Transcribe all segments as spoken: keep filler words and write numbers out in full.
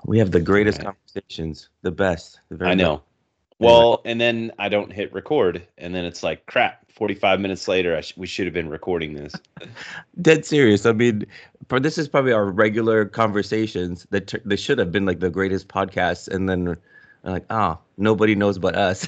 We have the All greatest right. conversations, the best, the I very best. know. Anyway, Well, and then I don't hit record, and then it's like, crap, forty-five minutes later, I sh we should have been recording this. dead serious. I mean, for this is probably our regular conversations that t- they should have been like the greatest podcasts, and then we're like, ah, nobody knows but us.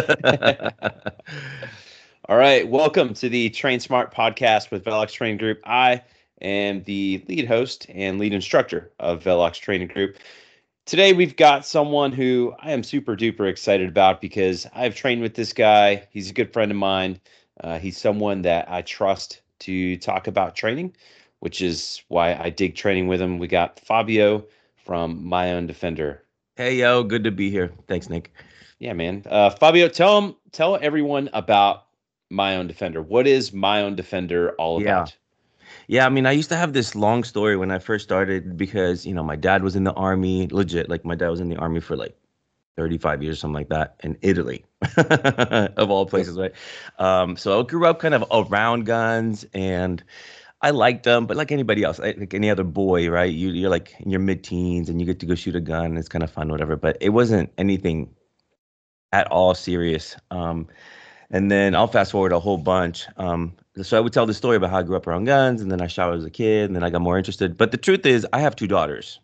All right, welcome to the Train Smart podcast with Velox Training Group. I am the lead host and lead instructor of Velox Training Group. Today, we've got someone who I am super duper excited about because I've trained with this guy. He's a good friend of mine. Uh, he's someone that I trust to talk about training, which is why I dig training with him. We got Fabio from My Own Defender. Hey, yo, good to be here. Thanks, Nick. Yeah, man. Uh, Fabio, tell him, tell everyone about My Own Defender. What is My Own Defender all Yeah. about? Yeah, I mean, I used to have this long story when I first started because, you know, my dad was in the army, legit. Like, my dad was in the army for like thirty-five years, something like that, in Italy, of all Yep. places, right? Um, so I grew up kind of around guns and I liked them, but like anybody else, like like any other boy, right? You, you're like in your mid-teens and you get to go shoot a gun. It's kind of fun, whatever. But it wasn't anything at all serious. Um, and then I'll fast forward a whole bunch. Um, so I would tell the story about how I grew up around guns, and then I shot as a kid, and then I got more interested. But the truth is, I have two daughters.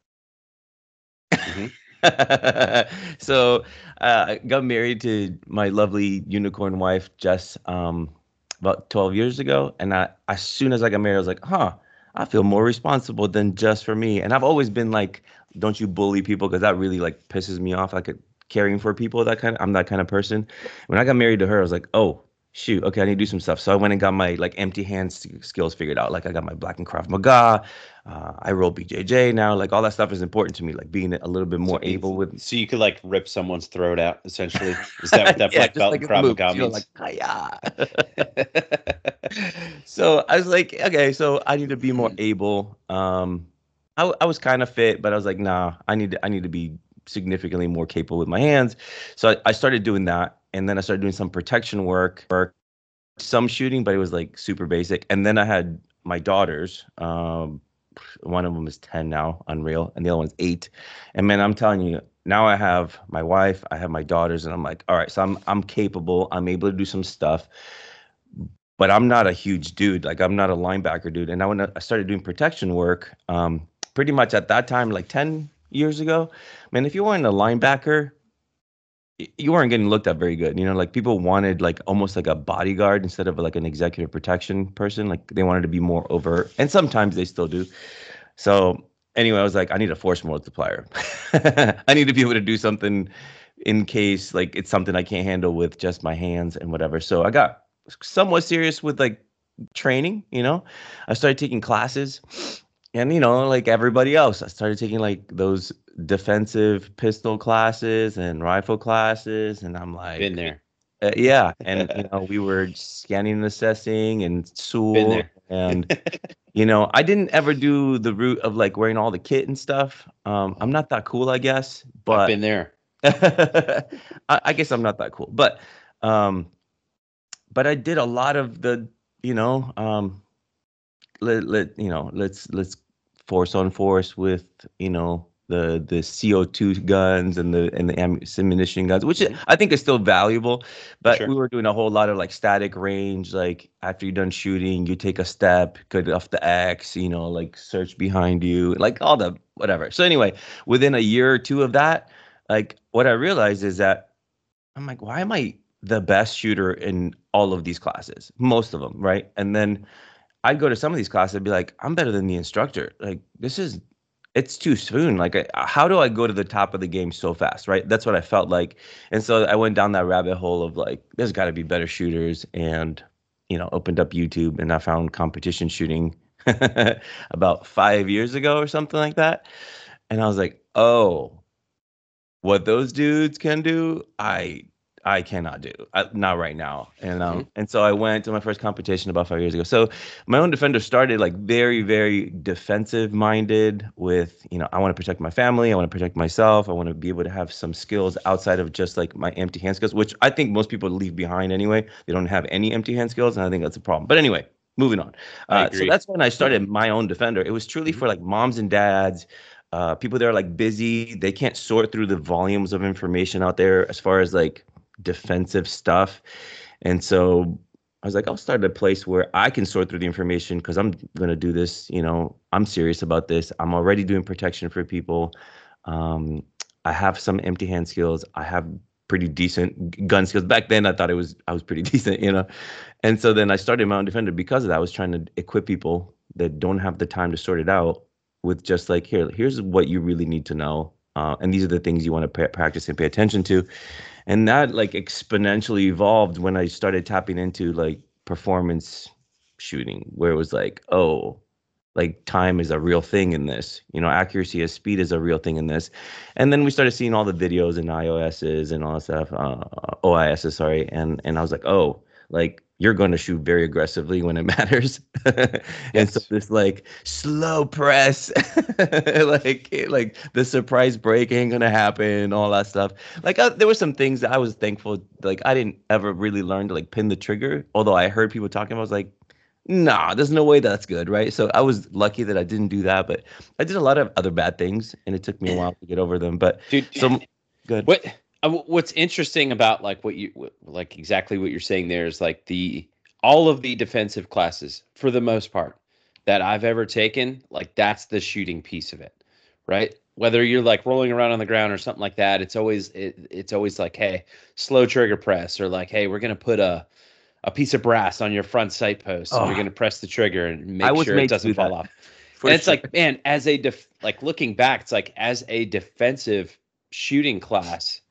Hmm. So uh, I got married to my lovely unicorn wife, Jess, um, about twelve years ago. And I, as soon as I got married, I was like, huh, I feel more responsible than just for me. And I've always been like, don't you bully people because that really like pisses me off. Like caring for people, that kind of, I'm that kind of person. When I got married to her, I was like, oh, shoot, okay, I need to do some stuff. So I went and got my like empty hand sk- skills figured out. Like I got my Black and Krav Maga. Uh, I roll B J J now. Like all that stuff is important to me. Like being a little bit So, more it's, able with. so you could like rip someone's throat out, essentially. Is that what that Yeah, black just belt like in in the Krav Maga movies, you know, like means? hiya. So I was like, okay, so I need to be more able. Um, I, w- I was kind of fit, but I was like, nah, I need to, I need to be significantly more capable with my hands. So I, I started doing that, and then I started doing some protection work, work, some shooting, but it was like super basic. And then I had my daughters. Um, one of them is ten now, Unreal, and the other one's eight. And man, I'm telling you, now I have my wife, I have my daughters, and I'm like, all right, so I'm I'm capable, I'm able to do some stuff, but I'm not a huge dude. Like I'm not a linebacker dude. And I when I started doing protection work, um, pretty much at that time, like ten years ago, man, if you weren't a linebacker, y- you weren't getting looked at very good. You know, like people wanted like almost like a bodyguard instead of like an executive protection person. Like they wanted to be more overt, and sometimes they still do. So anyway, I was like, I need a force multiplier. I need to be able to do something in case like it's something I can't handle with just my hands and whatever. So I got somewhat serious with like training, you know. I started taking classes and you know, like everybody else, I started taking like those defensive pistol classes and rifle classes and I'm Been like there. uh, yeah, and you know, we were scanning and assessing and S U Been L there. and you know, I didn't ever do the route of like wearing all the kit and stuff. Um, I'm not that cool, I guess, I've but been there. I, I guess I'm not that cool. But um, but I did a lot of the, you know, um, let let you know, let's let's force on force with, you know, the the C O two guns and the and the am- ammunition guns, which Hmm. I think is still valuable. For But we sure. were doing a whole lot of like static range, like after you're done shooting, you take a step, cut off the X, you know, like search behind you, like all the whatever. So anyway, within a year or two of that, like what I realized is that I'm like, why am I the best shooter in all of these classes? Most of them, right? And then I'd go to some of these classes and be like, I'm better than the instructor. Like, this is, it's too soon. Like, I, how do I go to the top of the game so fast, right? That's what I felt like. And so I went down that rabbit hole of like, there's got to be better shooters. And, you know, opened up YouTube and I found competition shooting about five years ago or something like that. And I was like, oh, what those dudes can do, I I cannot do. I, not right now. And Hmm. um and so I went to my first competition about five years ago. So my own defender started like very very defensive minded with, you know, I want to protect my family, I want to protect myself, I want to be able to have some skills outside of just like my empty hand skills, which I think most people leave behind anyway. They don't have any empty hand skills, and I think that's a problem. But anyway, moving on. I Uh, so agree. that's when I started my own defender. It was truly Hmm. for like moms and dads, uh, people that are like busy. They can't sort through the volumes of information out there as far as like defensive stuff. And so I was like, I'll start a place where I can sort through the information because I'm gonna do this. You know, I'm serious about this. I'm already doing protection for people. Um, I have some empty hand skills. I have pretty decent g- gun skills. Back then, I thought it was I was pretty decent, you know. And so then I started my own defender because of that. I was trying to equip people that don't have the time to sort it out with just like, here, here's what you really need to know. Uh, and these are the things you want to pa practice and pay attention to. And that like exponentially evolved when I started tapping into like performance shooting, where it was like, oh, like time is a real thing in this, you know, accuracy as speed is a real thing in this. And then we started seeing all the videos and iOSs and all that stuff, uh, O I Ss, sorry. And, and I was like, oh, like you're going to shoot very aggressively when it matters. And so Yes. this like slow press, like, like the surprise break ain't going to happen, all that stuff. Like I, there were some things that I was thankful, like I didn't ever really learn to like pin the trigger. Although I heard people talking, I was like, nah, there's no way that's good, right? So I was lucky that I didn't do that, but I did a lot of other bad things, and it took me a while to get over them. But Dude, so good. what uh, what's interesting about like what you what- like exactly what you're saying there is like the all of the defensive classes for the most part that I've ever taken, like that's the shooting piece of it, right? Whether you're like rolling around on the ground or something like that, it's always it, it's always like, hey, slow trigger press, or like, hey, we're gonna put a a piece of brass on your front sight post and you're Oh, going to press the trigger and I make was sure it made to do doesn't fall that off. for And it's sure. like, man, as a def- like looking back, it's like as a defensive shooting class,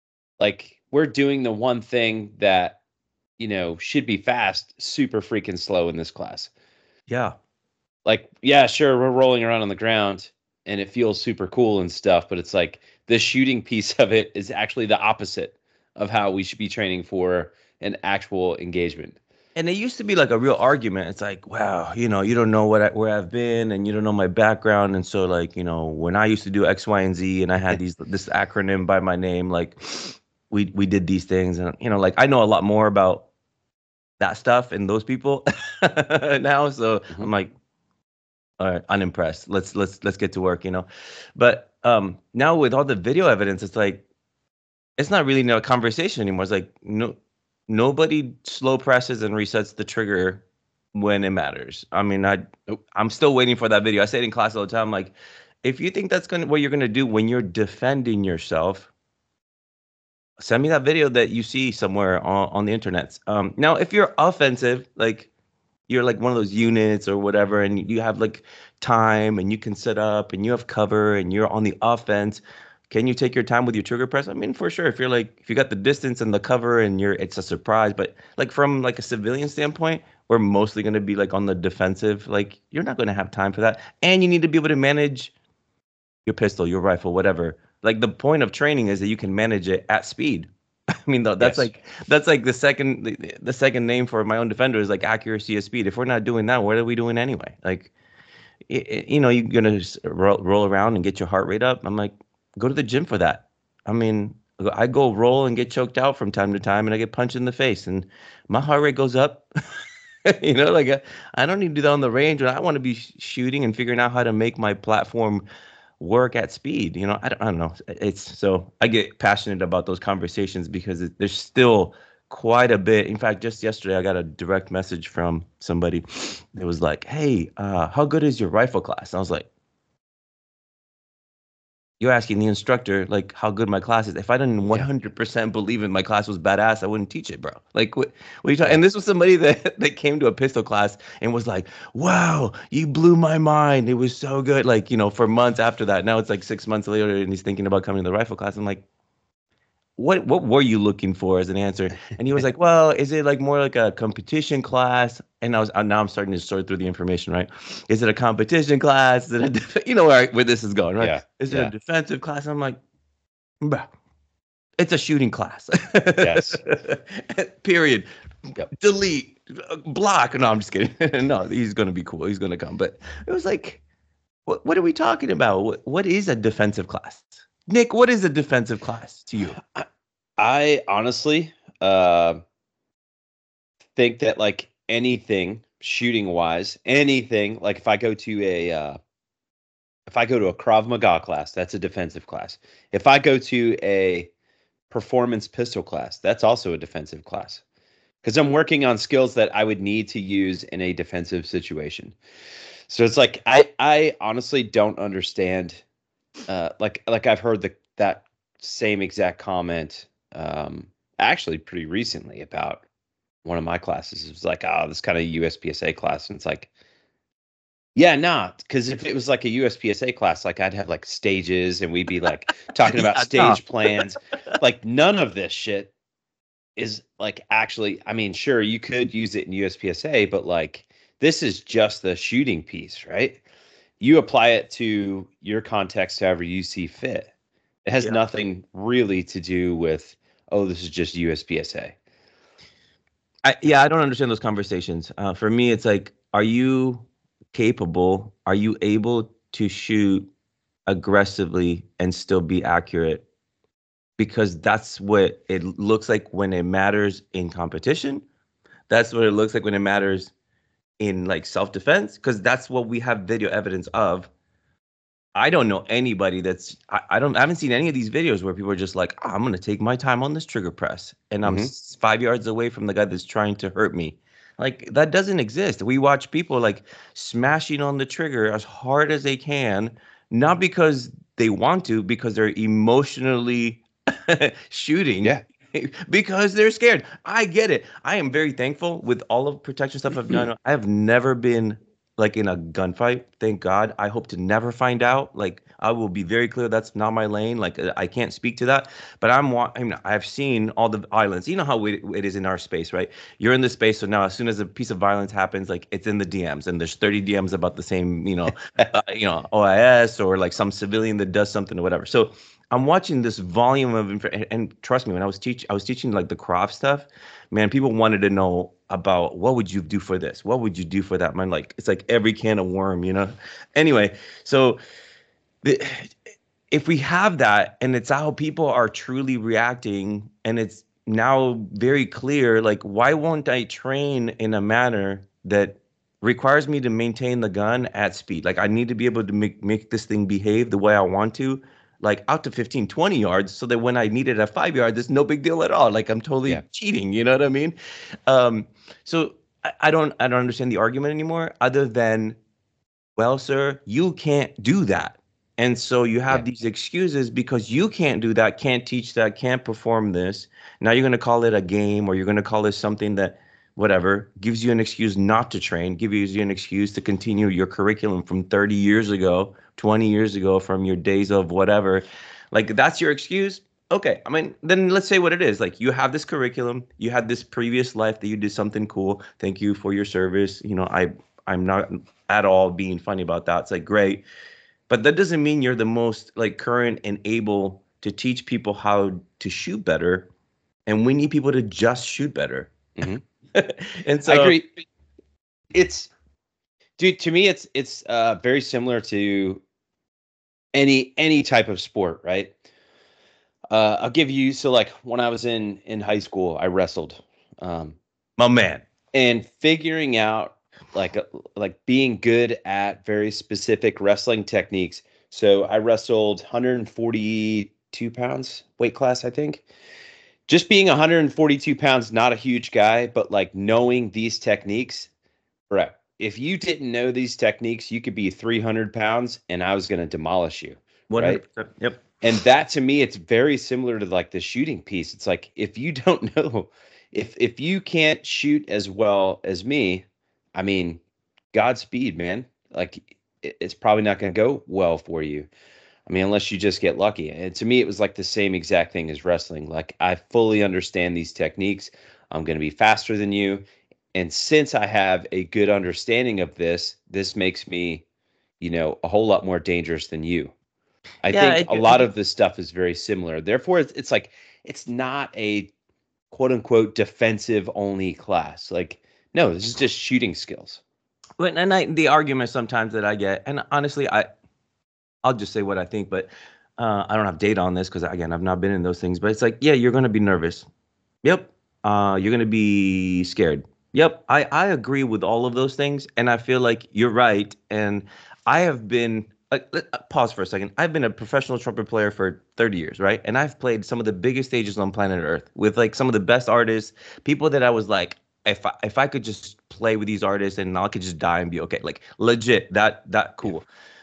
like we're doing the one thing that, you know, should be fast, super freaking slow in this class. Yeah. Like, yeah, sure, we're rolling around on the ground and it feels super cool and stuff, but it's like the shooting piece of it is actually the opposite of how we should be training for an actual engagement. And it used to be like a real argument. It's like, wow, you know, you don't know what I, where I've been, and you don't know my background, and so like, you know, when I used to do X, Y, and Z, and I had these this acronym by my name, like, we we did these things, and you know, like I know a lot more about that stuff and those people now. So Mhm. I'm like, all right, unimpressed. Let's let's let's get to work, you know. But um now with all the video evidence, it's like it's not really no conversation anymore. It's like no nobody slow presses and resets the trigger when it matters. I mean, I Nope. I'm still waiting for that video. I say it in class all the time. Like, if you think that's gonna what you're gonna do when you're defending yourself, send me that video that you see somewhere on, on the internet. Um, now, if you're offensive, like you're like one of those units or whatever, and you have like time and you can set up and you have cover and you're on the offense. Can you take your time with your trigger press? I mean, for sure. If you're like, if you got the distance and the cover and you're, it's a surprise. But like from like a civilian standpoint, we're mostly going to be like on the defensive. Like you're not going to have time for that, and you need to be able to manage your pistol, your rifle, whatever. Like the point of training is that you can manage it at speed. I mean, though, that's Yes. like that's like the second the, the second name for my own defender is like accuracy of speed. If we're not doing that, what are we doing anyway? Like, i i- you know, you're gonna just roll, roll around and get your heart rate up. I'm like, go to the gym for that. I mean, I go roll and get choked out from time to time, and I get punched in the face, and my heart rate goes up. You know, like I, I don't need to do that on the range. When I want to be sh- shooting and figuring out how to make my platform work at speed. You know, I don't, I don't know. It's so I get passionate about those conversations because it, there's still quite a bit. In fact, just yesterday I got a direct message from somebody that was like, "Hey, uh, how good is your rifle class?" And I was like, "You're asking the instructor like how good my class is. If I didn't Yeah. one hundred percent believe in my class was badass, I wouldn't teach it, bro. Like what what are you talking?" Yeah. And this was somebody that that came to a pistol class and was like, "Wow, you blew my mind. It was so good." Like, you know, for months after that. Now it's like six months later and he's thinking about coming to the rifle class. I'm like, what what were you looking for as an answer? And he was like, well, is it like more like a competition class? And I was uh, now I'm starting to sort through the information, right? Is it a competition class? Is it a def- you know where where this is going, right? Yeah. Is it a Yeah. defensive class? I'm like, bruh, it's a shooting class. Yes. Period. Yep. Delete. Block. No, I'm just kidding. No, he's gonna be cool. He's gonna come. But it was like, what what are we talking about? What what is a defensive class? Nick, what is a defensive class to you? I, I honestly uh, think that like anything shooting wise, anything like if I go to a uh, if I go to a Krav Maga class, that's a defensive class. If I go to a performance pistol class, that's also a defensive class, because I'm working on skills that I would need to use in a defensive situation. So it's like I I honestly don't understand. Uh, like like I've heard the that same exact comment um, actually pretty recently about one of my classes. It was like, oh, this kind of U S P S A class, and it's like, yeah, not because if it was like a U S P S A class, like I'd have like stages, and we'd be like talking about Yeah, stage no. plans. Like none of this shit is like actually. I mean, sure, you could use it in U S P S A, but like this is just the shooting piece, right? You apply it to your context however you see fit. It has Yeah. nothing really to do with, oh, this is just U S P S A. I, yeah, I don't understand those conversations. Uh, for me, it's like, are you capable? Are you able to shoot aggressively and still be accurate? Because that's what it looks like when it matters in competition. That's what it looks like when it matters in like self-defense, because that's what we have video evidence of. I don't know anybody that's I, I don't I haven't seen any of these videos where people are just like, I'm gonna take my time on this trigger press and I'm Mm-hmm. s- five yards away from the guy that's trying to hurt me. Like that doesn't exist. We watch people like smashing on the trigger as hard as they can, not because they want to, because they're emotionally shooting Yeah. because they're scared. I get it. I am very thankful with all of protection stuff I've done. I have never been like in a gunfight. Thank God. I hope to never find out. Like I will be very clear that's not my lane. Like uh, I can't speak to that. But I'm wa- I mean, I've seen all the violence. You know how it, it is in our space, right? You're in the space, so now as soon as a piece of violence happens, like it's in the D Ms, and there's thirty D Ms about the same, you know, uh, you know, O I S or like some civilian that does something or whatever. So I'm watching this volume of info, and, and trust me, when I was teach, I was teaching like the craft stuff. Man, people wanted to know about what would you do for this? What would you do for that? Man, like it's like every can of worm, you know. Anyway, so the, if we have that, and it's how people are truly reacting, and it's now very clear, like why won't I train in a manner that requires me to maintain the gun at speed? Like I need to be able to make make this thing behave the way I want to, like out to fifteen, twenty yards, so that when I need it at five yards, it's no big deal at all. Like I'm Yeah. totally cheating, you know what I mean? Um, so I, I don't I don't understand the argument anymore, other than, well, sir, you can't do that. And so you Yeah. have these excuses because you can't do that, can't teach that, can't perform this. Now you're going to call it a game, or you're going to call it something that, whatever, gives you an excuse not to train, gives you an excuse to continue your curriculum from thirty years ago, twenty years ago, from your days of whatever. Like that's your excuse. Okay. I mean, then let's say what it is. Like you have this curriculum, you had this previous life that you did something cool. Thank you for your service. You know, I I'm not at all being funny about that. It's like great, but that doesn't mean you're the most like current and able to teach people how to shoot better. And we need people to just shoot better. Mm-hmm. And I so, agree. It's dude, to me, it's it's uh, very similar to any any type of sport, right? Uh, I'll give you so like when I was in in high school, I wrestled, um, my man, and figuring out like uh, like being good at very specific wrestling techniques. So I wrestled one hundred forty-two pounds weight class, I think. Just being one hundred forty-two pounds, not a huge guy, but like knowing these techniques, bro. If you didn't know these techniques, you could be three hundred pounds and I was going to demolish you, right? one hundred percent. Yep. And that to me, it's very similar to like the shooting piece. It's like if you don't know, if if you can't shoot as well as me, I mean, Godspeed, man. Like it, it's probably not going to go well for you. I mean, unless you just get lucky. And to me, it was like the same exact thing as wrestling. Like I fully understand these techniques. I'm going to be faster than you. And since I have a good understanding of this, this makes me, you know, a whole lot more dangerous than you. I Yeah. think I a do, I lot do. of this stuff is very similar. Therefore, it's, it's like it's not a quote unquote defensive only class. Like, no, this is just shooting skills. But and I, the argument sometimes that I get, and honestly, I I'll just say what I think, but uh, I don't have data on this because again, I've not been in those things. But it's like, yeah, you're gonna be nervous. Yep. Uh, you're gonna be scared. Yep. I I agree with all of those things, and I feel like you're right. And I have been like, let- uh, pause for a second. I've been a professional trumpet player for thirty years, right? And I've played some of the biggest stages on planet Earth with like some of the best artists, people that I was like, if I, if I could just play with these artists and I could just die and be okay, like legit, that that cool.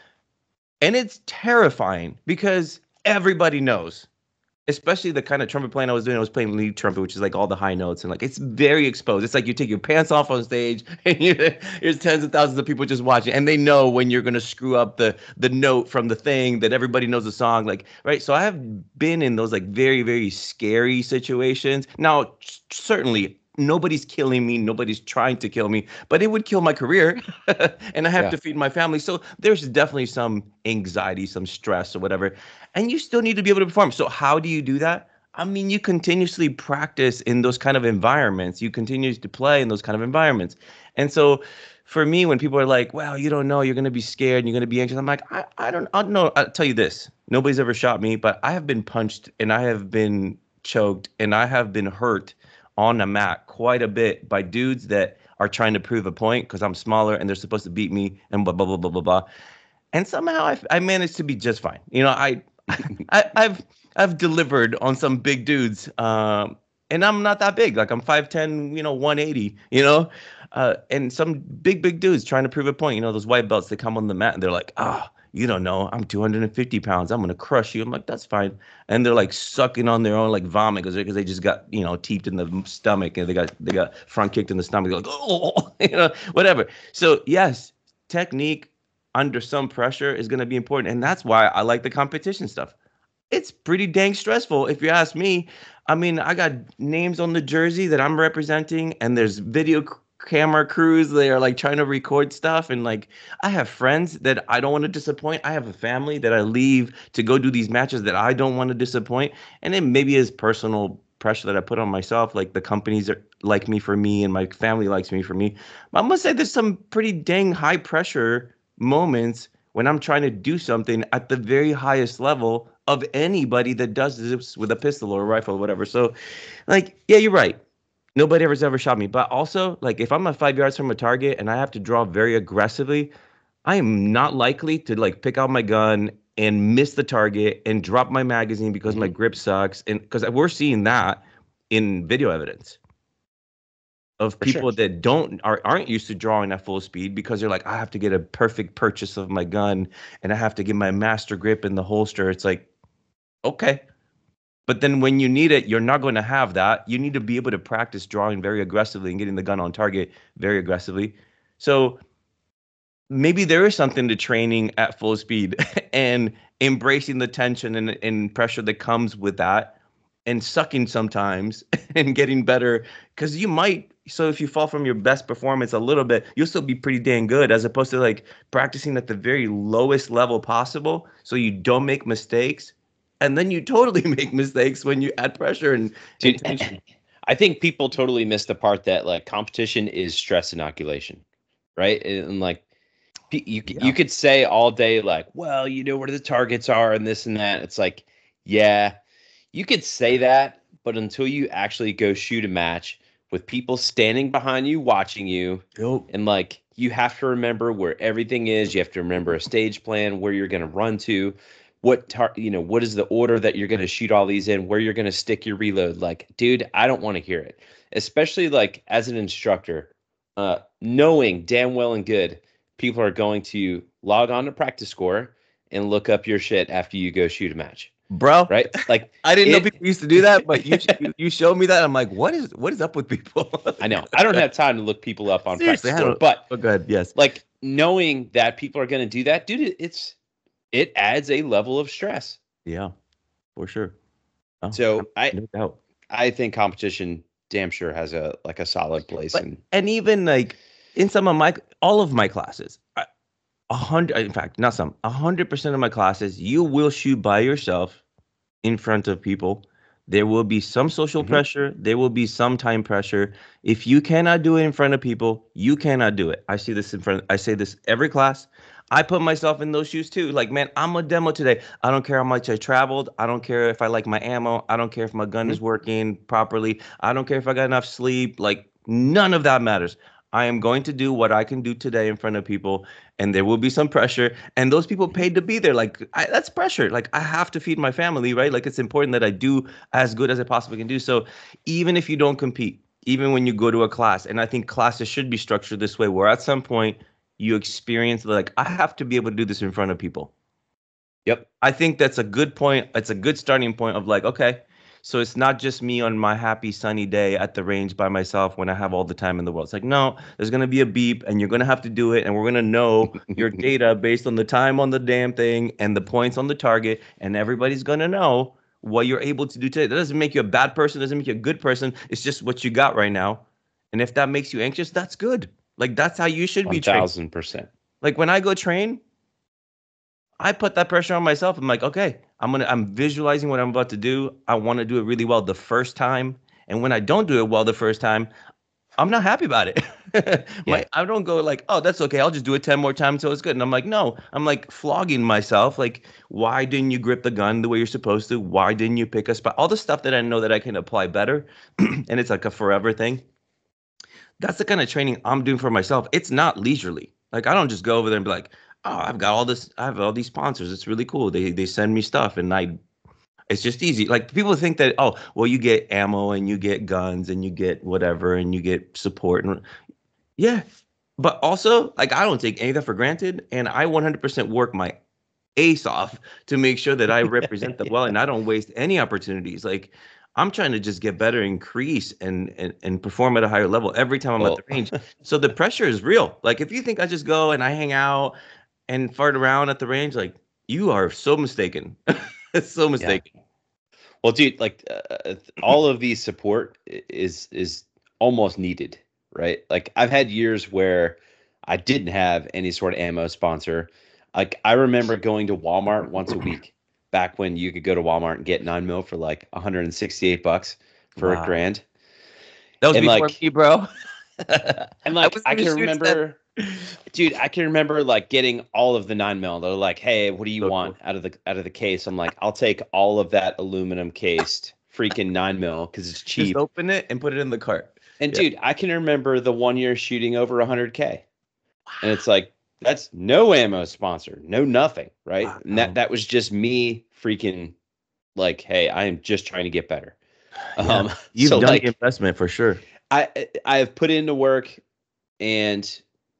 And it's terrifying because everybody knows, especially the kind of trumpet playing I was doing. I was playing lead trumpet, which is like all the high notes, and like it's very exposed. It's like you take your pants off on stage, and you, there's tens of thousands of people just watching, and they know when you're gonna screw up the the note from the thing that everybody knows the song, like right. So I have been in those like very very scary situations. Now, certainly. Nobody's killing me. Nobody's trying to kill me, but it would kill my career and I have Yeah. to feed my family. So there's definitely some anxiety, some stress or whatever. And you still need to be able to perform. So how do you do that? I mean, you continuously practice in those kind of environments. You continue to play in those kind of environments. And so for me, when people are like, well, you don't know, you're going to be scared and you're going to be anxious. I'm like, I, I don't, I don't know. I'll tell you this. Nobody's ever shot me, but I have been punched and I have been choked and I have been hurt on the mat quite a bit by dudes that are trying to prove a point because I'm smaller and they're supposed to beat me and blah, blah, blah, blah, blah, blah. And somehow I, I managed to be just fine. You know, I, I I've I've delivered on some big dudes, um, and I'm not that big. Like I'm five ten, you know, one eighty, you know, uh, and some big big dudes trying to prove a point. You know, those white belts that come on the mat and they're like, ah, you don't know, I'm two hundred fifty pounds. I'm gonna crush you. I'm like, that's fine. And they're like sucking on their own like vomit because because they just got you know teeped in the stomach and they got they got front kicked in the stomach. They're like, oh, you know, whatever. So yes, technique under some pressure is going to be important. And that's why I like the competition stuff. It's pretty dang stressful if you ask me. I mean, I got names on the jersey that I'm representing and there's video c- camera crews. They are like trying to record stuff. And like, I have friends that I don't want to disappoint. I have a family that I leave to go do these matches that I don't want to disappoint. And then maybe it's personal pressure that I put on myself. Like the companies are like me for me and my family likes me for me. But I must say there's some pretty dang high pressure moments when I'm trying to do something at the very highest level of anybody that does this with a pistol or a rifle or whatever. So, like, yeah, you're right. Nobody ever's ever shot me. But also, like, if I'm at five yards from a target and I have to draw very aggressively, I am not likely to like pick out my gun and miss the target and drop my magazine because mm-hmm. my grip sucks. And because we're seeing that in video evidence of people sure. that don't are, aren't used to drawing at full speed because they're like, I have to get a perfect purchase of my gun and I have to get my master grip in the holster. It's like, okay. But then when you need it, you're not going to have that. You need to be able to practice drawing very aggressively and getting the gun on target very aggressively. So maybe there is something to training at full speed and embracing the tension and, and pressure that comes with that and sucking sometimes and getting better because you might. So if you fall from your best performance a little bit, you'll still be pretty dang good as opposed to like practicing at the very lowest level possible so you don't make mistakes. And then you totally make mistakes when you add pressure and, Dude, and tension. I think people totally miss the part that like competition is stress inoculation, right? And like you yeah. you could say all day like, well, you know where the targets are and this and that. It's like, yeah, you could say that, but until you actually go shoot a match with people standing behind you, watching you, yep. and like you have to remember where everything is. You have to remember a stage plan, where you're going to run to, what tar- you know, what is the order that you're going to shoot all these in, where you're going to stick your reload. Like, dude, I don't want to hear it, especially like as an instructor, uh, knowing damn well and good people are going to log on to Practice Score and look up your shit after you go shoot a match. Bro, right? Like I didn't it, know people used to do that, but you you showed me that. I'm like, what is what is up with people? I know. I don't have time to look people up on Seriously, Practice Score, but oh, good, yes. Like knowing that people are going to do that, dude, it's it adds a level of stress. Yeah, for sure. Oh, so I no doubt. I think competition damn sure has a like a solid place. But, in and even like in some of my all of my classes. I, A hundred, in fact, not some, a hundred percent of my classes, you will shoot by yourself in front of people. There will be some social mm-hmm. pressure. There will be some time pressure. If you cannot do it in front of people, you cannot do it. I see this in front. I say this every class. I put myself in those shoes too. Like, man, I'm a demo today. I don't care how much I traveled. I don't care if I like my ammo. I don't care if my gun mm-hmm. is working properly. I don't care if I got enough sleep. Like, none of that matters. I am going to do what I can do today in front of people. and there will be some pressure, and those people paid to be there. Like I, that's pressure. Like I have to feed my family, right? Like it's important that I do as good as I possibly can do. So even if you don't compete, even when you go to a class, and I think classes should be structured this way, where at some point you experience like I have to be able to do this in front of people. Yep. I think that's a good point. It's a good starting point of like, okay, so it's not just me on my happy sunny day at the range by myself when I have all the time in the world. It's like, no, there's going to be a beep and you're going to have to do it. And we're going to know your data based on the time on the damn thing and the points on the target. And everybody's going to know what you're able to do today. That doesn't make you a bad person. Doesn't make you a good person. It's just what you got right now. And if that makes you anxious, that's good. Like, that's how you should be trained. one thousand percent. Like when I go train, I put that pressure on myself. I'm like, okay, I'm gonna, I'm visualizing what I'm about to do. I want to do it really well the first time, and when I don't do it well the first time, I'm not happy about it. My, Yeah. I don't go like, oh, that's okay. I'll just do it ten more times till it's good. And I'm like, no, I'm like flogging myself. Like, why didn't you grip the gun the way you're supposed to? Why didn't you pick a spot? All the stuff that I know that I can apply better, and it's like a forever thing. That's the kind of training I'm doing for myself. It's not leisurely. Like I don't just go over there and be like, oh, I've got all this, I have all these sponsors. It's really cool. They they send me stuff and I, it's just easy. Like people think that, oh, well, you get ammo and you get guns and you get whatever and you get support. And yeah, but also like I don't take any of that for granted. And I one hundred percent work my ace off to make sure that I represent them well and I don't waste any opportunities. Like I'm trying to just get better, increase, and and and perform at a higher level every time I'm Well, at the range. So the pressure is real. Like if you think I just go and I hang out and fart around at the range, like you are so mistaken. So mistaken. Yeah. Well, dude, like uh, all of these support is is almost needed, right? Like I've had years where I didn't have any sort of ammo sponsor. Like I remember going to Walmart once a week back when you could go to Walmart and get nine mil for like one hundred sixty-eight bucks for Wow. a grand. That was And, before like- me, bro. And like wasn't I, even can shooting remember, dude, I can remember like getting all of the nine mil. They're like, "Hey, what do you So want out of the out of the case?" I'm like, "I'll take all of that aluminum cased freaking nine mil because it's cheap." Just open it and put it in the cart. And Yeah. dude, I can remember the one year shooting over one hundred K, and it's like that's no ammo sponsor, no nothing, right? Wow. And that that was just me freaking like, "Hey, I am just trying to get better." Yeah. Um, You've so done like, the investment for sure. I I have put into work, and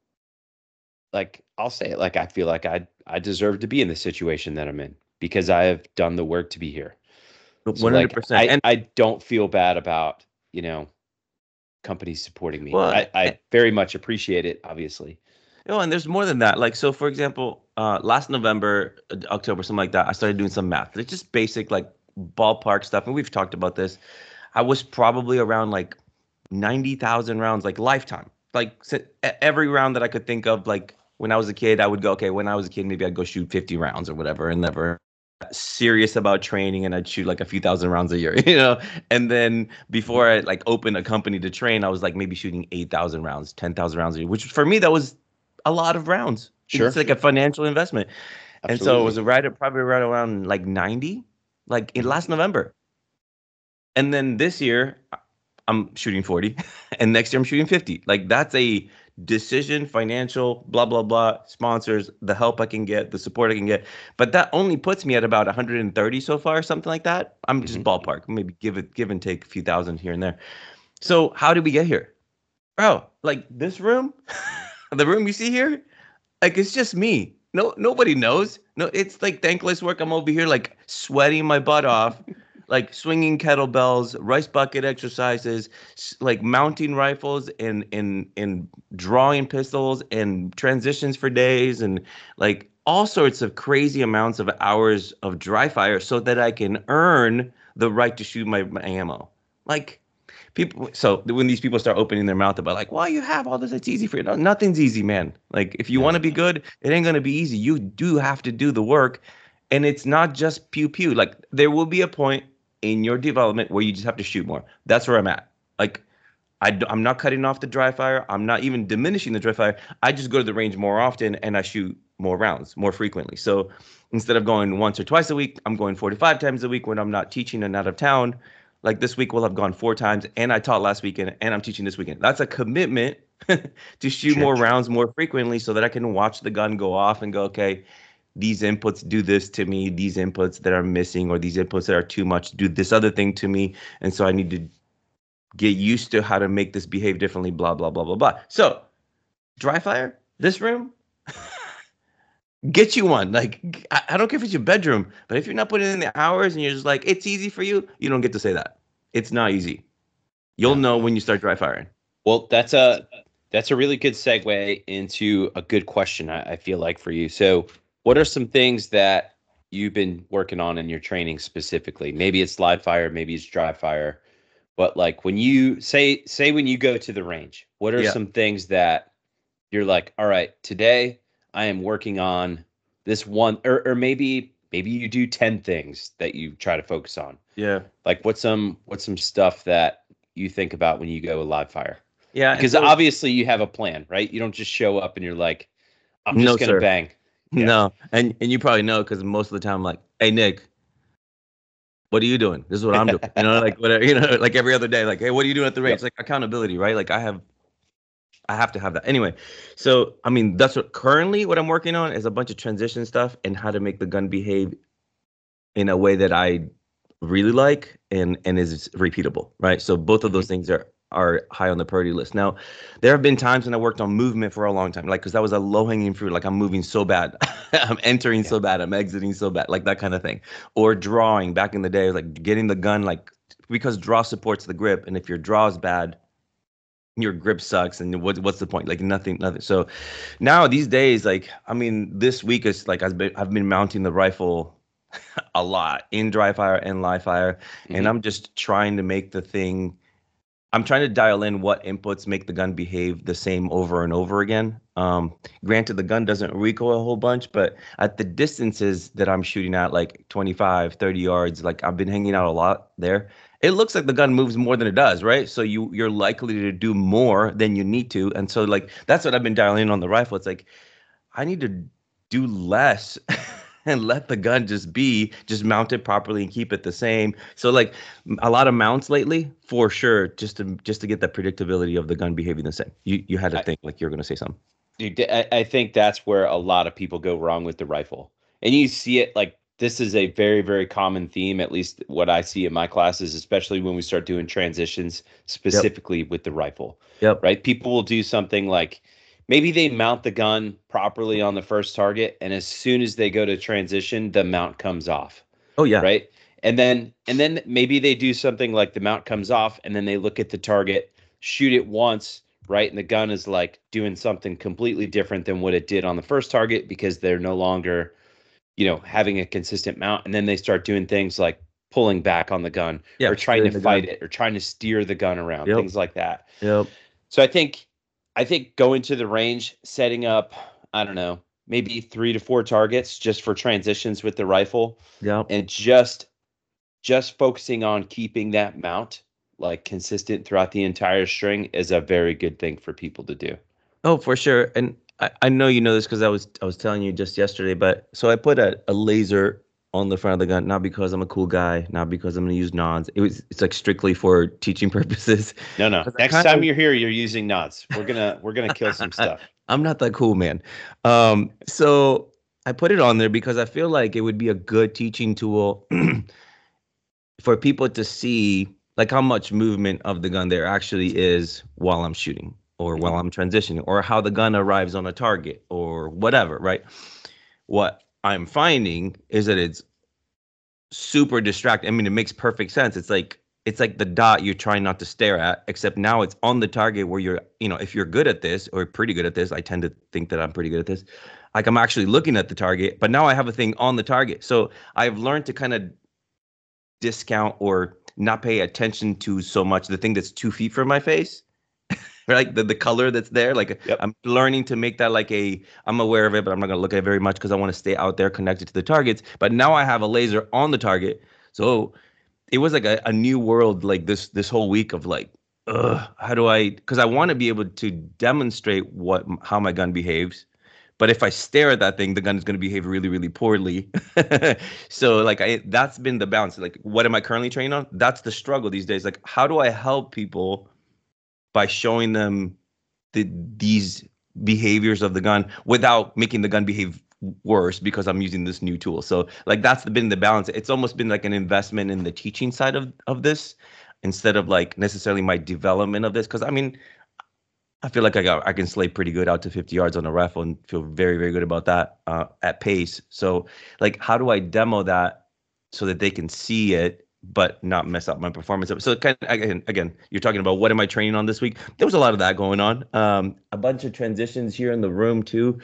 like I'll say it, like I feel like I I deserve to be in the situation that I'm in because I have done the work to be here. So one hundred like percent. I And I don't feel bad about, you know, companies supporting me. Well, I I very much appreciate it, obviously. oh, and there's more than that. Like, so for example, uh, last November, uh, October, something like that, I started doing some math. It's just basic, like ballpark stuff. And we've talked about this. I was probably around like ninety thousand rounds, like lifetime. Like si- e- every round that I could think of, like when I was a kid, I would go, okay, when I was a kid, maybe I'd go shoot fifty rounds or whatever, and never serious about training, and I'd shoot like a few thousand rounds a year, you know. And then before I like opened a company to train, I was like maybe shooting eight thousand rounds, ten thousand rounds a year, which for me that was a lot of rounds. Sure. It's like a financial investment. And so Absolutely. it was right at probably right around like ninety, like in last November. And then this year I'm shooting forty, and next year I'm shooting fifty. Like that's a decision, financial, blah, blah, blah, sponsors, the help I can get, the support I can get. But that only puts me at about one hundred thirty so far, something like that. I'm just Mhm. ballpark, maybe give it, give and take a few thousand here and there. So how did we get here? Bro, like this room, the room you see here, like it's just me. No, nobody knows. No, it's like thankless work. I'm over here like sweating my butt off, like swinging kettlebells, rice bucket exercises, s- like mounting rifles and and and drawing pistols and transitions for days and like all sorts of crazy amounts of hours of dry fire so that I can earn the right to shoot my, my ammo. Like people, so when these people start opening their mouth about like, why you have all this, it's easy for you. No, nothing's easy, man. Like if you No. want to be good, it ain't gonna be easy. You do have to do the work, and it's not just pew pew. Like there will be a point in your development where you just have to shoot more. That's where I'm at. Like I, d- I'm not cutting off the dry fire. I'm not even diminishing the dry fire. I just go to the range more often and I shoot more rounds more frequently. So instead of going once or twice a week, I'm going forty-five times a week when I'm not teaching and out of town. Like this week we'll have gone four times, and I taught last weekend, and I'm teaching this weekend. That's a commitment to shoot Sure. more rounds more frequently so that I can watch the gun go off and go, okay, these inputs do this to me, these inputs that are missing, or these inputs that are too much do this other thing to me. And so I need to get used to how to make this behave differently, blah, blah, blah, blah, blah. So dry fire, this room, get you one. Like, I, I don't care if it's your bedroom, but if you're not putting in the hours and you're just like, it's easy for you, you don't get to say that. It's not easy. You'll Yeah. know when you start dry firing. Well, that's a that's a really good segue into a good question, I, I feel like, for you. So what are some things that you've been working on in your training specifically? Maybe it's live fire, maybe it's dry fire. But like when you say say when you go to the range, what are Yeah. some things that you're like, all right, today I am working on this one, or or maybe maybe you do ten things that you try to focus on. Yeah. Like what's some what's some stuff that you think about when you go live fire? Yeah. and Because so- obviously you have a plan, right? You don't just show up and you're like, I'm just No, gonna sir. bang. Yeah. No. And and you probably know because most of the time I'm like, hey Nick, what are you doing? This is what I'm doing. You know, like whatever, you know, like every other day, like, hey, what are you doing at the range? Yep. Like accountability, right? Like I have I have to have that. Anyway, so I mean that's what currently what I'm working on is a bunch of transition stuff and how to make the gun behave in a way that I really like and and is repeatable, right? So both of those things are are high on the priority list. Now, there have been times when I worked on movement for a long time, like because that was a low hanging fruit. Like I'm moving so bad, I'm entering Yeah. so bad, I'm exiting so bad, like that kind of thing. Or drawing back in the day, like getting the gun, like because draw supports the grip, and if your draw is bad, your grip sucks, and what, what's the point? Like nothing, nothing. So now these days, like I mean, this week is like I've been I've been mounting the rifle a lot in dry fire and live fire, and Mhm. I'm just trying to make the thing. I'm trying to dial in what inputs make the gun behave the same over and over again. Um, granted, the gun doesn't recoil a whole bunch, but at the distances that I'm shooting at, like twenty-five, thirty yards, like I've been hanging out a lot there. It looks like the gun moves more than it does, right? So you you're likely to do more than you need to, and so like that's what I've been dialing in on the rifle. It's like I need to do less and let the gun just be, just mount it properly and keep it the same. So like m- a lot of mounts lately, for sure, just to just to get that predictability of the gun behaving the same. You you had to I- think like you're gonna say something. Dude, I, I think that's where a lot of people go wrong with the rifle. And you see it like this is a very, very common theme, at least what I see in my classes, especially when we start doing transitions specifically with the rifle, Yep. right? People will do something like maybe they mount the gun properly on the first target, and as soon as they go to transition, the mount comes off, Oh yeah. right? And then and then maybe they do something like the mount comes off, and then they look at the target, shoot it once, right? And the gun is like doing something completely different than what it did on the first target because they're no longer, you know, having a consistent mount. And then they start doing things like pulling back on the gun Yeah. or trying to steering the fight gun. it or trying to steer the gun around, Yep. things like that. Yep. So I think I think going to the range, setting up, I don't know, maybe three to four targets just for transitions with the rifle, Yep. and just just focusing on keeping that mount like consistent throughout the entire string is a very good thing for people to do. Oh, for sure. And I, I know you know this because I was I was telling you just yesterday, but so I put a, a laser on the front of the gun, not because I'm a cool guy, not because I'm gonna use nods. It was it's like strictly for teaching purposes. No, no. 'Cause I Next kinda- time you're here, you're using nods. We're gonna we're gonna kill some stuff. I'm not that cool, man. Um, so I put it on there because I feel like it would be a good teaching tool for people to see like how much movement of the gun there actually is while I'm shooting or while I'm transitioning or how the gun arrives on a target or whatever, right? What I'm finding is that it's super distracting. I mean, it makes perfect sense. It's like it's like the dot you're trying not to stare at, except now it's on the target where you're, you know, if you're good at this or pretty good at this, I tend to think that I'm pretty good at this. Like I'm actually looking at the target, but now I have a thing on the target. So I've learned to kind of discount or not pay attention to so much the thing that's two feet from my face. Right, the, the color that's there, like Yep. I'm learning to make that like a, I'm aware of it, but I'm not gonna look at it very much because I want to stay out there connected to the targets. But now I have a laser on the target, so it was like a, a new world, like this this whole week of like, ugh, how do I? Because I want to be able to demonstrate what how my gun behaves, But if I stare at that thing, the gun is going to behave really, really poorly. So like I, that's been the balance. Like, what am I currently training on? That's the struggle these days. Like, how do I help people by showing them the, these behaviors of the gun without making the gun behave worse because I'm using this new tool? So like that's been the balance. It's almost been like an investment in the teaching side of, of this instead of like necessarily my development of this. Because I mean, I feel like I got I can slay pretty good out to fifty yards on a rifle and feel very, very good about that uh, at pace. So like, how do I demo that so that they can see it but not mess up my performance? So kind of, again, again, you're talking about what am I training on this week? There was a lot of that going on. Um, a bunch of transitions here in the room too.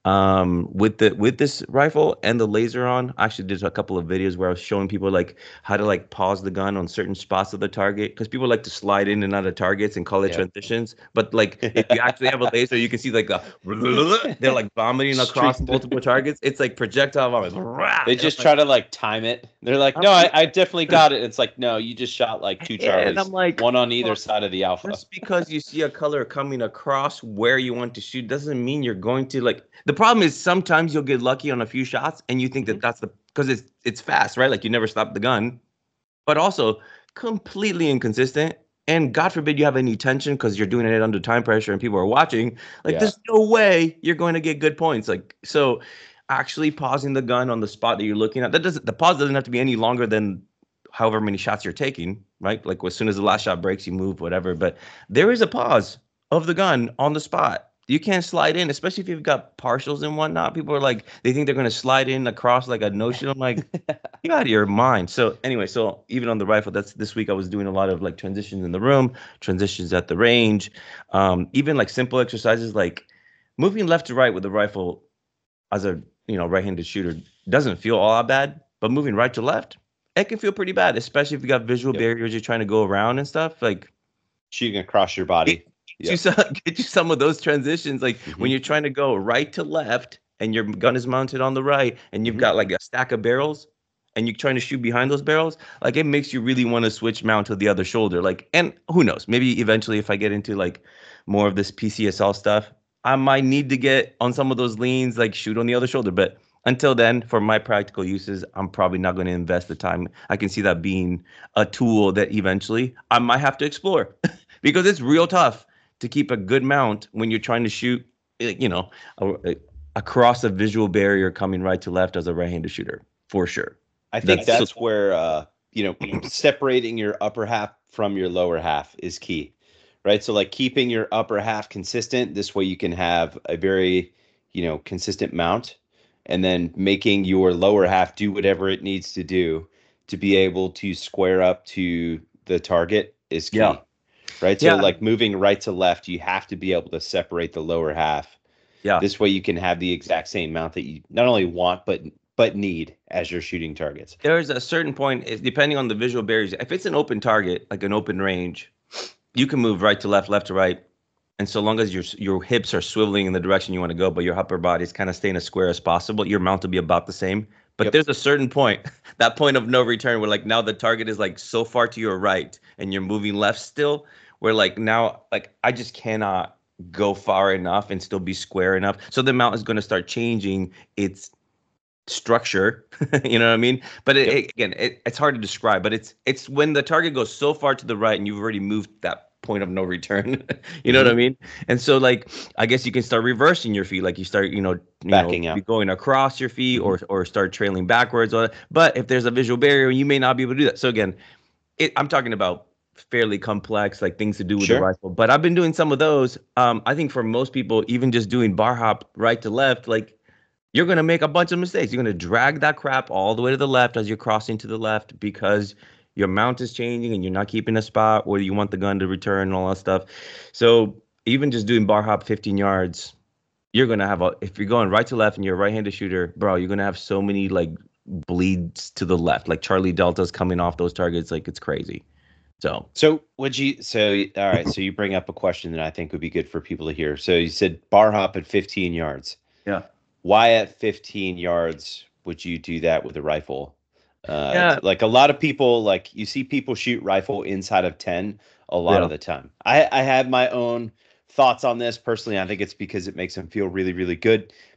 Um, with the with this rifle and the laser on, I actually did a couple of videos where I was showing people like how to like pause the gun on certain spots of the target, because people like to slide in and out of targets and call it Yep. transitions. But like if you actually have a laser, you can see like the they're like vomiting across Street- multiple targets. It's like projectile vomit. They just try to like time it. They're like, no, I, I definitely got it. It's like, no, you just shot like two Yeah, and Charlies, I'm like, one on either well, side of the alpha. just because you see a color coming across where you want to shoot doesn't mean you're going to like. The problem is sometimes you'll get lucky on a few shots and you think that that's the because it's it's fast, right? Like you never stop the gun, but also completely inconsistent. And God forbid you have any tension because you're doing it under time pressure and people are watching. Like Yeah. there's no way you're going to get good points. Like so, actually pausing the gun on the spot that you're looking at, that doesn't the pause doesn't have to be any longer than however many shots you're taking, right? Like as soon as the last shot breaks, you move, whatever. But there is a pause of the gun on the spot. You can't slide in, especially if you've got partials and whatnot. People are like, they think they're going to slide in across like a notion. I'm like, you out of your mind. So anyway, so even on the rifle, that's this week I was doing a lot of like transitions in the room, transitions at the range, um, even like simple exercises like moving left to right with the rifle as a you know right-handed shooter doesn't feel all that bad, but moving right to left, it can feel pretty bad, especially if you got visual Yep. barriers you're trying to go around and stuff. Like Shooting across your body. get, you some, get you some of those transitions. Like Mhm. when you're trying to go right to left and your gun is mounted on the right and you've Mhm. got like a stack of barrels and you're trying to shoot behind those barrels, like it makes you really want to switch mount to the other shoulder. Like, and who knows, maybe eventually if I get into like more of this P C S L stuff, I might need to get on some of those leans, like shoot on the other shoulder. But until then, for my practical uses, I'm probably not going to invest the time. I can see that being a tool that eventually I might have to explore because it's real tough to keep a good mount when you're trying to shoot, you know, a, a, across a visual barrier coming right to left as a right-handed shooter, for sure. I think That's- that's, where uh, you know, separating your upper half from your lower half is key, right? So like keeping your upper half consistent. This way you can have a very, you know, consistent mount, and then making your lower half do whatever it needs to do to be able to square up to the target is key, Yeah. right? So Yeah. like moving right to left, you have to be able to separate the lower half. Yeah. This way you can have the exact same mount that you not only want, but but need as you're shooting targets. There's a certain point, it's depending on the visual barriers. If it's an open target, like an open range, you can move right to left, left to right. And so long as your your hips are swiveling in the direction you want to go, but your upper body is kind of staying as square as possible, your mount will be about the same. But Yep. there's a certain point, that point of no return, where like now the target is like so far to your right and you're moving left still, where like now like I just cannot go far enough and still be square enough. So the mount is going to start changing its structure. You know what I mean? But it, Yep. it, again, it, it's hard to describe. But it's it's when the target goes so far to the right and you've already moved that point of no return. You know Mhm. what I mean? And so like I guess you can start reversing your feet, like you start you know you Backing know out. be going across your feet Mhm. or or start trailing backwards. Or, but if there's a visual barrier, you may not be able to do that. So again, it, I'm talking about fairly complex like things to do with Sure. the rifle. But I've been doing some of those. Um, I think for most people, even just doing bar hop right to left, like you're going to make a bunch of mistakes. You're going to drag that crap all the way to the left as you're crossing to the left because your mount is changing and you're not keeping a spot where you want the gun to return and all that stuff. So even just doing bar hop fifteen yards, you're going to have a, if you're going right to left and you're a right-handed shooter, bro, you're going to have so many like bleeds to the left, like Charlie Deltas coming off those targets. Like it's crazy. So, So would you so all right, so you bring up a question that I think would be good for people to hear. So you said bar hop at fifteen yards. yeah. Why at fifteen yards would you do that with a rifle? Uh, Yeah. like a lot of people, like you see people shoot rifle inside of ten a lot Yeah. of the time. I, I have my own thoughts on this personally. I think it's because it makes them feel really, really good.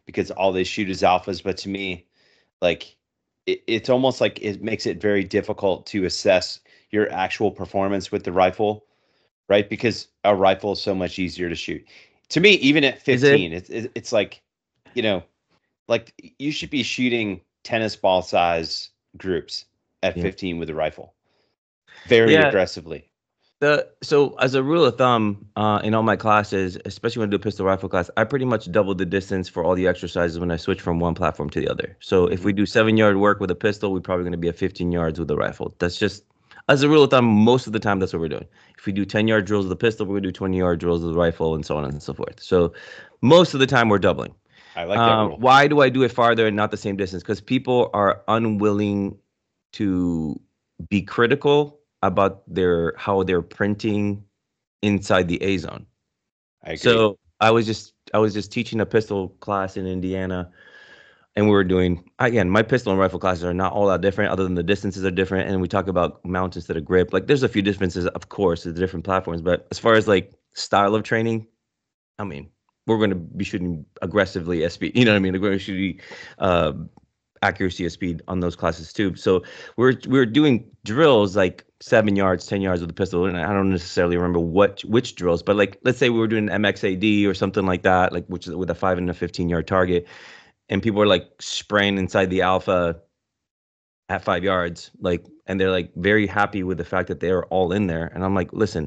because all they shoot is alphas. But to me, like it, it's almost like it makes it very difficult to assess your actual performance with the rifle, right? Because a rifle is so much easier to shoot. To me, even at fifteen, it? it's it's like, you know, like you should be shooting tennis ball size groups at yeah. fifteen with a rifle, very yeah. aggressively. The so as a rule of thumb, uh, in all my classes, especially when I do pistol rifle class, I pretty much double the distance for all the exercises when I switch from one platform to the other. So mm-hmm. if we do seven yard work with a pistol, we're probably going to be at fifteen yards with a rifle. That's just, as a rule of thumb, most of the time that's what we're doing. If we do ten yard drills with a pistol, we're going to do twenty yard drills with a rifle, and so on and so forth. So most of the time we're doubling. I like that um, rule. Why do I do it farther and not the same distance? Because people are unwilling to be critical about their how they're printing inside the A zone. I agree. So I was just I was just teaching a pistol class in Indiana, and we were doing, again, my pistol and rifle classes are not all that different, other than the distances are different, and we talk about mount instead of grip. Like there's a few differences, of course, with the different platforms, but as far as like style of training, I mean, we're going to be shooting aggressively at speed. You know what I mean? We're going to shoot uh, accuracy of speed on those classes too. So we're we're doing drills like seven yards, ten yards with a pistol, and I don't necessarily remember what which drills, but like let's say we were doing M X A D or something like that, like which is with a five and a fifteen yard target, and people are like spraying inside the alpha at five yards, like, and they're like very happy with the fact that they're all in there, and I'm like, listen.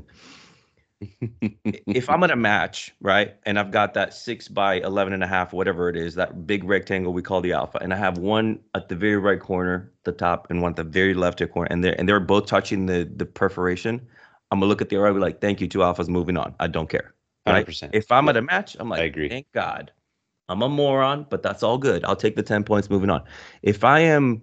If I'm at a match, right, and I've got that six by eleven and a half, whatever it is, that big rectangle we call the alpha, and I have one at the very right corner, the top, and one at the very left corner, and they're and they're both touching the the perforation, I'm gonna look at the arrow, be like, thank you, two alphas, moving on. I don't care. Right? one hundred percent. If I'm yeah. at a match, I'm like, I agree. Thank God. I'm a moron, but that's all good. I'll take the ten points, moving on. If I am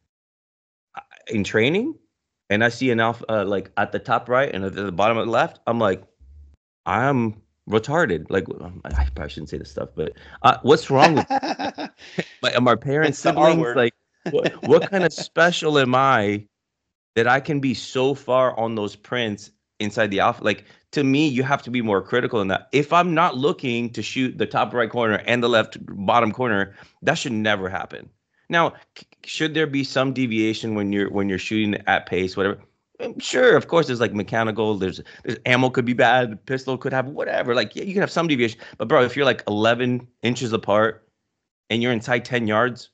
in training and I see an alpha uh, like at the top right and at the bottom of the left, I'm like, I'm retarded. Like, I probably shouldn't say this stuff, but uh, what's wrong with my, my parents, siblings? Like, what, what kind of special am I that I can be so far on those prints inside the alpha? Like, to me, you have to be more critical in that. If I'm not looking to shoot the top right corner and the left bottom corner, that should never happen. Now, should there be some deviation when you're when you're shooting at pace, whatever? Sure, of course, there's like mechanical, there's there's ammo could be bad, pistol could have whatever. Like, yeah, you can have some deviation. But bro, if you're like eleven inches apart and you're inside ten yards,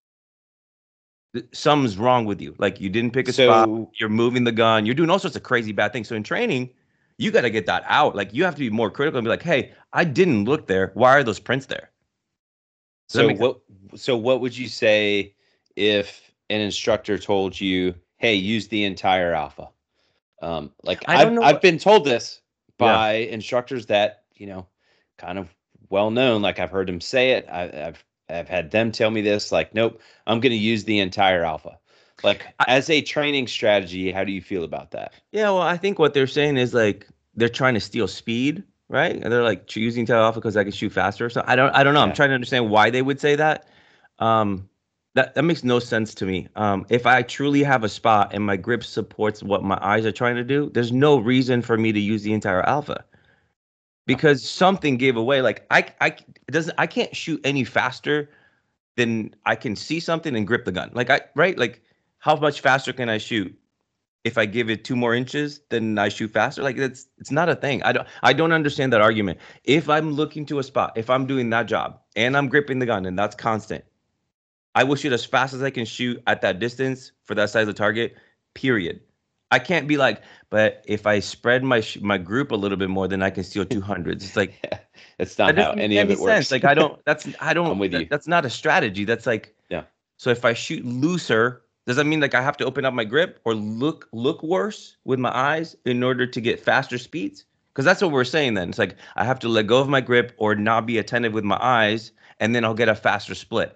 something's wrong with you. Like, you didn't pick a so, spot, you're moving the gun, you're doing all sorts of crazy bad things. So in training, you got to get that out. Like, you have to be more critical and be like, hey, I didn't look there. Why are those prints there? Does so what sense? So what would you say if an instructor told you, hey, use the entire alpha? Um, like I've, I've been told this by yeah. instructors that, you know, kind of well known. Like, I've heard them say it. I, I've I've had them tell me this. Like, nope, I'm going to use the entire alpha. Like, I, as a training strategy, how do you feel about that? Yeah, well, I think what they're saying is like they're trying to steal speed, right? And they're like choosing entire alpha because I can shoot faster. So I don't I don't know. Yeah. I'm trying to understand why they would say that. Um, That that makes no sense to me. Um, if I truly have a spot and my grip supports what my eyes are trying to do, there's no reason for me to use the entire alpha, because something gave away. Like I I it doesn't I can't shoot any faster than I can see something and grip the gun. Like I right like how much faster can I shoot if I give it two more inches? Then I shoot faster. Like it's it's not a thing. I don't I don't understand that argument. If I'm looking to a spot, if I'm doing that job and I'm gripping the gun and that's constant, I will shoot as fast as I can shoot at that distance for that size of target, period. I can't be like, but if I spread my sh- my group a little bit more, then I can steal two hundreds. It's like, yeah, that's not that how any of it works. Sense. Like, I don't, that's, I don't, I'm with that, you. That's not a strategy. That's like, yeah. So if I shoot looser, does that mean like I have to open up my grip or look, look worse with my eyes in order to get faster speeds? Because that's what we're saying then. It's like, I have to let go of my grip or not be attentive with my eyes, and then I'll get a faster split.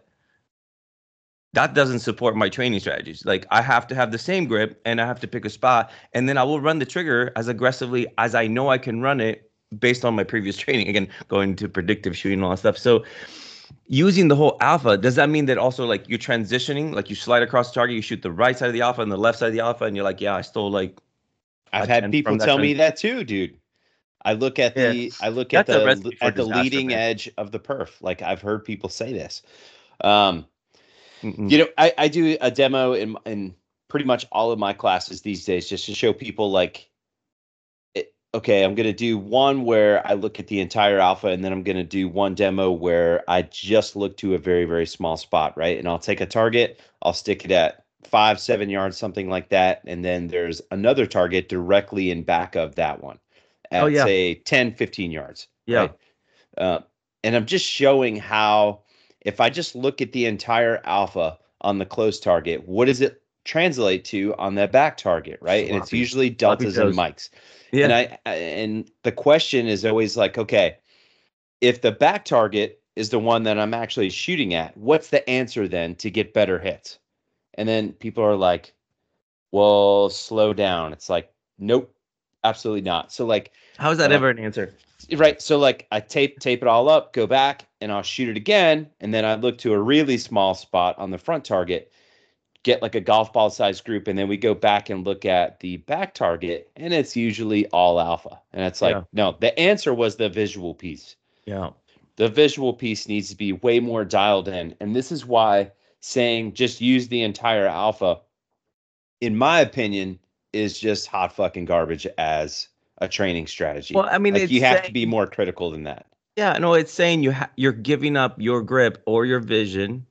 That doesn't support my training strategies. Like, I have to have the same grip and I have to pick a spot, and then I will run the trigger as aggressively as I know I can run it based on my previous training. Again, going to predictive shooting and all that stuff. So using the whole alpha, does that mean that also like you're transitioning, like you slide across the target, you shoot the right side of the alpha and the left side of the alpha, and you're like, yeah, I stole like. I've had people tell me that too, dude. I look at Yeah. the I look at That's a the recipe for at the disaster, leading man. edge of the perf. Like I've heard people say this. Um, Mm-mm. you know, I, I do a demo in in pretty much all of my classes these days just to show people like, it, okay, I'm going to do one where I look at the entire alpha, and then I'm going to do one demo where I just look to a very, very small spot, right? And I'll take a target, I'll stick it at five, seven yards, something like that. And then there's another target directly in back of that one Oh at yeah. say ten, fifteen yards, Yeah. right? Uh, and I'm just showing how if I just look at the entire alpha on the close target, what does it translate to on the back target, right? And it's Sloppy. usually Sloppy deltas and toes. mics. Yeah. And I, I and the question is always like, okay, if the back target is the one that I'm actually shooting at, what's the answer then to get better hits? And then people are like, well, slow down. It's like, nope, absolutely not. So like, How is that when I ever an answer? right, so like I tape tape it all up, go back, and I'll shoot it again, and then I look to a really small spot on the front target, get like a golf ball size group, and then we go back and look at the back target, and it's usually all alpha. And it's like, Yeah. no, the answer was the visual piece. Yeah. The visual piece needs to be way more dialed in, and this is why saying just use the entire alpha, in my opinion, is just hot fucking garbage as a training strategy. Well, I mean, Like it's you have to saying, be more critical than that. yeah, no, it's saying you ha- you're giving up your grip or your vision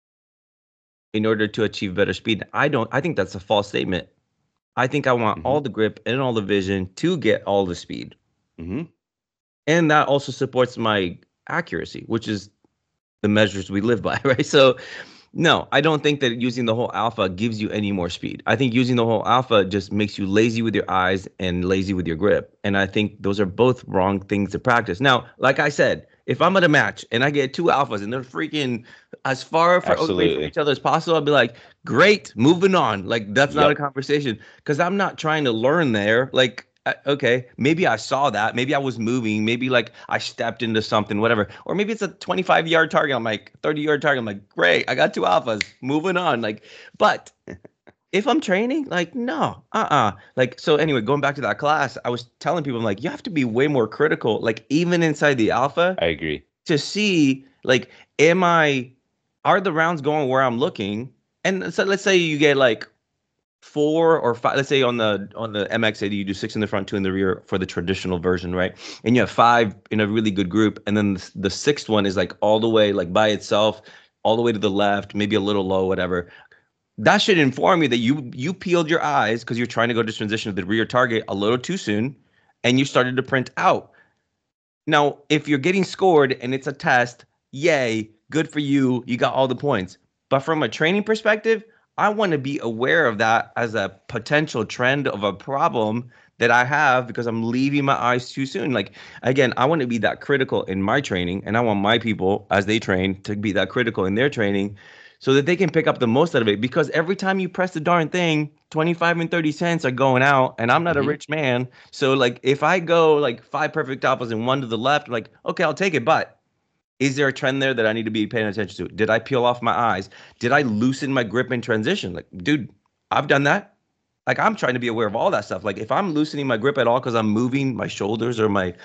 in order to achieve better speed. I don't. I think that's a false statement. I think I want Mhm. all the grip and all the vision to get all the speed, Mm-hmm. and that also supports my accuracy, which is the measures we live by, right? So, no, I don't think that using the whole alpha gives you any more speed. I think using the whole alpha just makes you lazy with your eyes and lazy with your grip. And I think those are both wrong things to practice. Now, like I said, if I'm at a match and I get two alphas and they're freaking as far far away from Absolutely. each other as possible, I'll be like, great, moving on. Like, that's not a Yep. conversation because I'm not trying to learn there. Like, I- okay, maybe I saw that. Maybe I was moving. Maybe like I stepped into something, whatever. Or maybe it's a twenty-five yard target. I'm like thirty yard target. I'm like, great, I got two alphas. Moving on. Like, but if I'm training, like, no, uh-uh. Like, so anyway, going back to that class, I was telling people, I'm like, you have to be way more critical, like even inside the alpha, I agree. to see, like, am I, are the rounds going where I'm looking? And so let's say you get like four or five, let's say on the on the M X eighty you do six in the front, two in the rear for the traditional version, right? And you have five in a really good group, and then the, the sixth one is like all the way like by itself, all the way to the left, maybe a little low, whatever. That should inform you that you you peeled your eyes because you're trying to go to transition to the rear target a little too soon, and you started to print out. Now, if you're getting scored and it's a test, yay, good for you. You got all the points. But from a training perspective, I want to be aware of that as a potential trend of a problem that I have because I'm leaving my eyes too soon. Like, again, I want to be that critical in my training, and I want my people, as they train, to be that critical in their training so that they can pick up the most out of it. Because every time you press the darn thing, twenty-five and thirty cents are going out, and I'm not Mhm. a rich man. So, like, if I go like five perfect alphas and one to the left, I'm like, okay, I'll take it. But is there a trend there that I need to be paying attention to? Did I peel off my eyes? Did I loosen my grip in transition? Like, dude, I've done that. Like, I'm trying to be aware of all that stuff. Like, if I'm loosening my grip at all because I'm moving my shoulders or my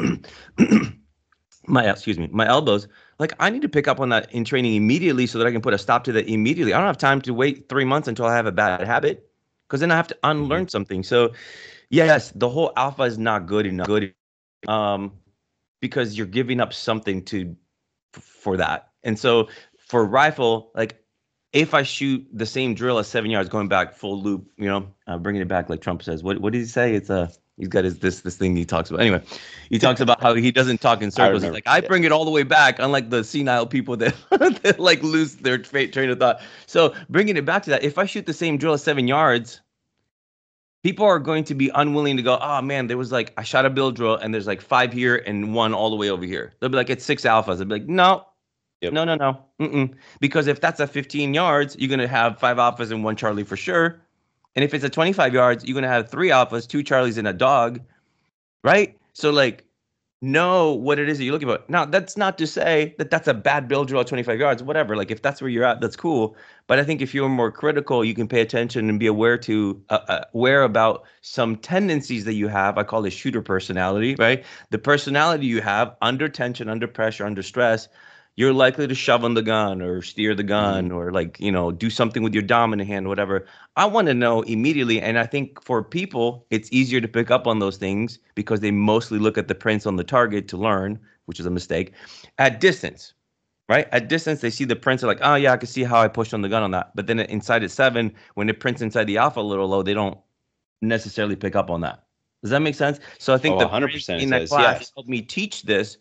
my excuse me, my elbows, like, I need to pick up on that in training immediately so that I can put a stop to that immediately. I don't have time to wait three months until I have a bad habit because then I have to unlearn Mhm. something. So, yes, the whole alpha is not good enough. Good, um, because you're giving up something to for that. And so for rifle, like if I shoot the same drill at seven yards, going back full loop, you know, uh, bringing it back like Trump says. What what did he say? It's a he's got his this this thing he talks about. Anyway, he talks about how he doesn't talk in I circles. He's remember. like, I Yeah. bring it all the way back, unlike the senile people that, that like lose their tra- train of thought. So bringing it back to that, if I shoot the same drill at seven yards, people are going to be unwilling to go, oh man, there was like, I shot a bill drill and there's like five here and one all the way over here. They'll be like, it's six alphas. I'll be like, no, Yep. no, no, no. Mm-mm. Because if that's at fifteen yards, you're going to have five alphas and one Charlie for sure. And if it's at twenty-five yards, you're going to have three alphas, two Charlies, and a dog. Right. So, like, know what it is that you're looking for. Now, that's not to say that that's a bad build drill at twenty-five yards, whatever. Like if that's where you're at, that's cool. But I think if you're more critical, you can pay attention and be aware to uh, uh, aware about some tendencies that you have. I call it shooter personality, right? The personality you have under tension, under pressure, under stress. You're likely to shove on the gun or steer the gun Mm-hmm. or like, you know, do something with your dominant hand, whatever. I want to know immediately. And I think for people, it's easier to pick up on those things because they mostly look at the prints on the target to learn, which is a mistake. At distance, right? At distance, they see the prints are like, oh, yeah, I can see how I pushed on the gun on that. But then inside at seven, when it prints inside the alpha a little low, they don't necessarily pick up on that. Does that make sense? So I think Oh, the one hundred percent in it that does. class Yes. helped me teach this.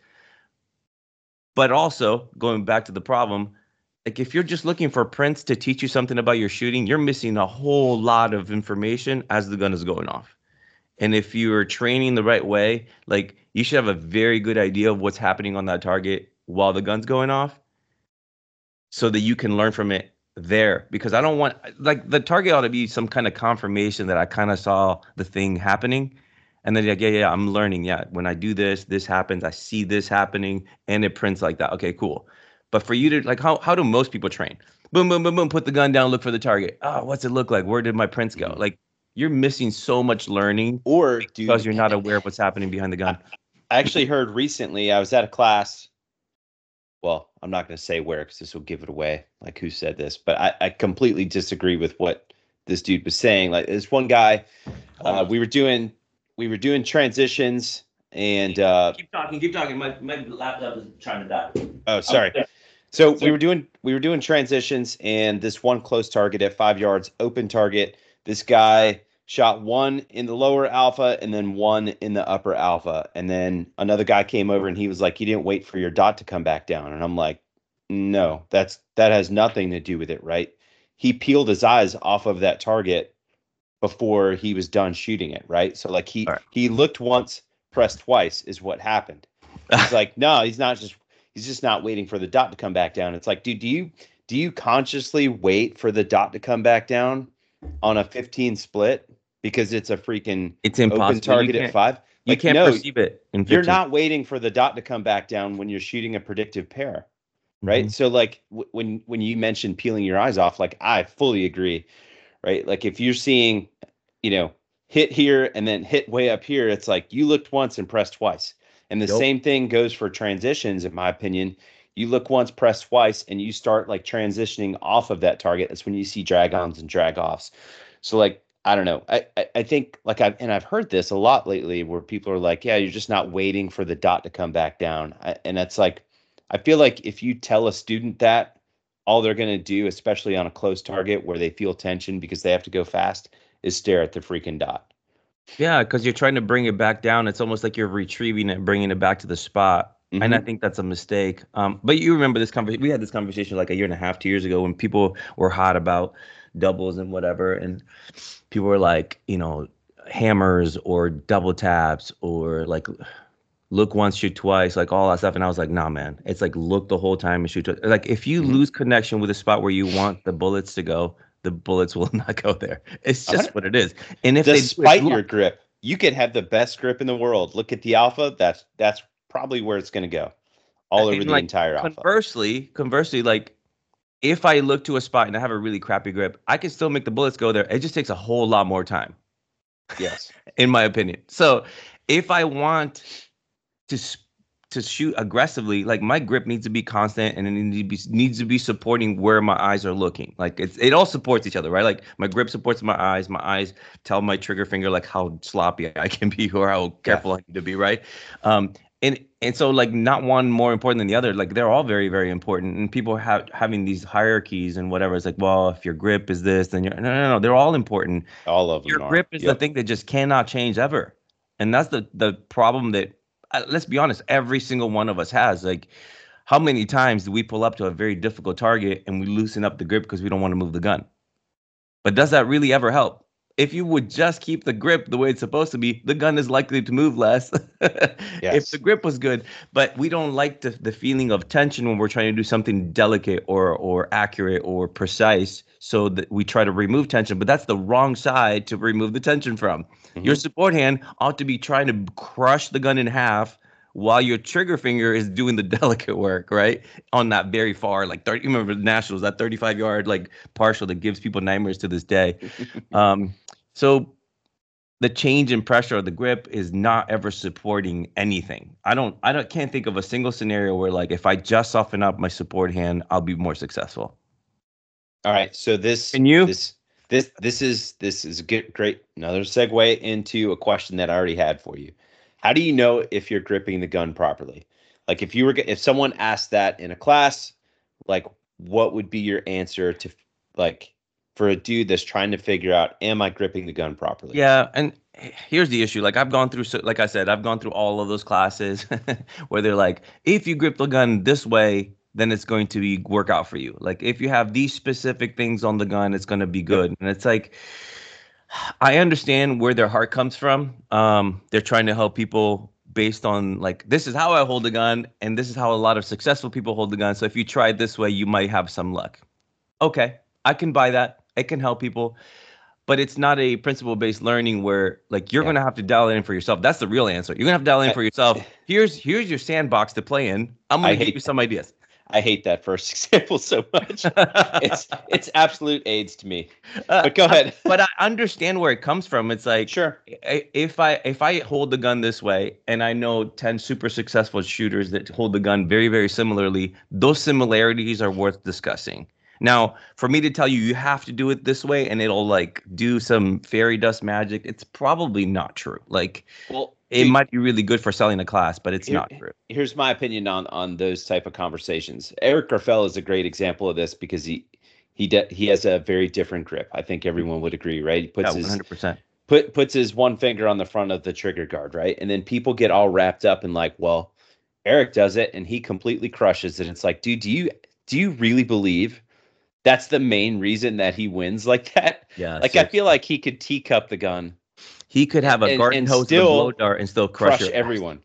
But also, going back to the problem, like if you're just looking for prints to teach you something about your shooting, you're missing a whole lot of information as the gun is going off. And if you're training the right way, like you should have a very good idea of what's happening on that target while the gun's going off so that you can learn from it there. Because I don't want, like, the target ought to be some kind of confirmation that I kind of saw the thing happening. And then, like, yeah, yeah, I'm learning. Yeah, when I do this, this happens. I see this happening, and it prints like that. Okay, cool. But for you to, like, how how do most people train? Boom, boom, boom, boom. Put the gun down. Look for the target. Oh, what's it look like? Where did my prints go? Mhm. Like, you're missing so much learning Or, because dude, you're not aware of what's happening behind the gun. I actually heard recently, I was at a class. Well, I'm not going to say where because this will give it away, like who said this, but I, I completely disagree with what this dude was saying. Like this one guy, uh, we were doing we were doing transitions and uh, Keep talking. Keep talking. My my laptop is trying to die. oh, sorry. So we were doing we were doing transitions and this one close target at five yards, open target. This guy shot one in the lower alpha and then one in the upper alpha. And then another guy came over and he was like, "You didn't wait for your dot to come back down." And I'm like, "No, that's that has nothing to do with it, right?" He peeled his eyes off of that target before he was done shooting it, right? So like he All right. he looked once, pressed twice is what happened. He's like, no, he's not just he's just not waiting for the dot to come back down. It's like, dude, do you do you consciously wait for the dot to come back down on a fifteen split because it's a freaking It's impossible. open target You at five? You Like, can't no, perceive it in you're fifteen. not waiting for the dot to come back down when you're shooting a predictive pair, right? Mhm. So like w- when when you mentioned peeling your eyes off, like I fully agree, right? Like if you're seeing, you know, hit here and then hit way up here, it's like you looked once and pressed twice. And the Yep. same thing goes for transitions, in my opinion. You look once, press twice, and you start like transitioning off of that target. That's when you see drag-ons and drag-offs. So like, I don't know. I, I, I think like I've and I've heard this a lot lately where people are like, yeah, you're just not waiting for the dot to come back down. I, and that's like, I feel like if you tell a student that, all they're going to do, especially on a close target where they feel tension because they have to go fast, is stare at the freaking dot. Yeah, because you're trying to bring it back down. It's almost like you're retrieving it, bringing it back to the spot. And I Mm-hmm. think that's a mistake. Um, but you remember this conversation? We had this conversation like a year and a half, two years ago, when people were hot about doubles and whatever, and people were like, you know, hammers or double taps or like look once, shoot twice, like all that stuff. And I was like, nah, man, it's like look the whole time and shoot twice. Like if you Mm-hmm. lose connection with a spot where you want the bullets to go, the bullets will not go there. It's just one hundred what it is. And if Despite they do, your grip, you could have the best grip in the world. Look at the alpha. That's that's probably where it's going to go, all over and the like entire alpha. conversely, conversely, like if I look to a spot and I have a really crappy grip, I can still make the bullets go there. It just takes a whole lot more time, Yes. in my opinion. So if I want to s- to shoot aggressively, like my grip needs to be constant and it needs to be needs to be supporting where my eyes are looking. Like it's it all supports each other, right? Like my grip supports my eyes. My eyes tell my trigger finger like how sloppy I can be or how careful Yeah. I need to be, right? Um, and and so like not one more important than the other. Like they're all very very important. And people have having these hierarchies and whatever. It's like, well, if your grip is this, then you're no no no. They're all important. All of Your them are. grip is the Yep. thing that just cannot change ever, and that's the the problem that uh, let's be honest, every single one of us has. Like, how many times do we pull up to a very difficult target and we loosen up the grip because we don't want to move the gun? But does that really ever help? If you would just keep the grip the way it's supposed to be, the gun is likely to move less if Yes. the grip was good. But we don't like the, the feeling of tension when we're trying to do something delicate or or accurate or precise. So that we try to remove tension, but that's the wrong side to remove the tension from. Your Mhm. support hand ought to be trying to crush the gun in half while your trigger finger is doing the delicate work, right? On that very far, like thirty, you remember the Nationals, that thirty-five yard like partial that gives people nightmares to this day. Um, so the change in pressure of the grip is not ever supporting anything. I don't, I don't, can't think of a single scenario where like if I just soften up my support hand, I'll be more successful. All right, so this, and you, this, this, this is this is good, great. Another segue into a question that I already had for you. How do you know if you're gripping the gun properly? Like if you were, if someone asked that in a class, like what would be your answer to like? For a dude that's trying to figure out, am I gripping the gun properly? Yeah, and here's the issue. Like I've gone through, so like I said, I've gone through all of those classes where they're like, if you grip the gun this way, then it's going to be work out for you. Like if you have these specific things on the gun, it's going to be good. Yep. And it's like, I understand where their heart comes from. Um, they're trying to help people based on like, this is how I hold the gun, and this is how a lot of successful people hold the gun. So if you try it this way, you might have some luck. Okay, I can buy that. It can help people, but it's not a principle-based learning where like you're yeah. going to have to dial it in for yourself. That's the real answer. You're going to have to dial it in for yourself. Here's here's your sandbox to play in. I'm going to give you some ideas. I hate that first example so much. it's it's absolute AIDS to me. But go ahead. Uh, but I understand where it comes from. It's like, sure, if I if I hold the gun this way, and I know ten super successful shooters that hold the gun very very similarly, those similarities are worth discussing. Now, for me to tell you, you have to do it this way and it'll like do some fairy dust magic, it's probably not true. Like, well, it dude, might be really good for selling a class, but it's here, not true. Here's my opinion on on those type of conversations. Eric Garfell is a great example of this because he he de- he has a very different grip. I think everyone would agree, right? He puts yeah, one hundred percent. His, put puts his one finger on the front of the trigger guard, right? And then people get all wrapped up in like, well, Eric does it and he completely crushes it. It's like, dude, do you do you really believe that's the main reason that he wins like that? Yeah. Like, I feel like he could teacup the gun. He could have a and, garden and hose with a blow dart and still crush, crush everyone.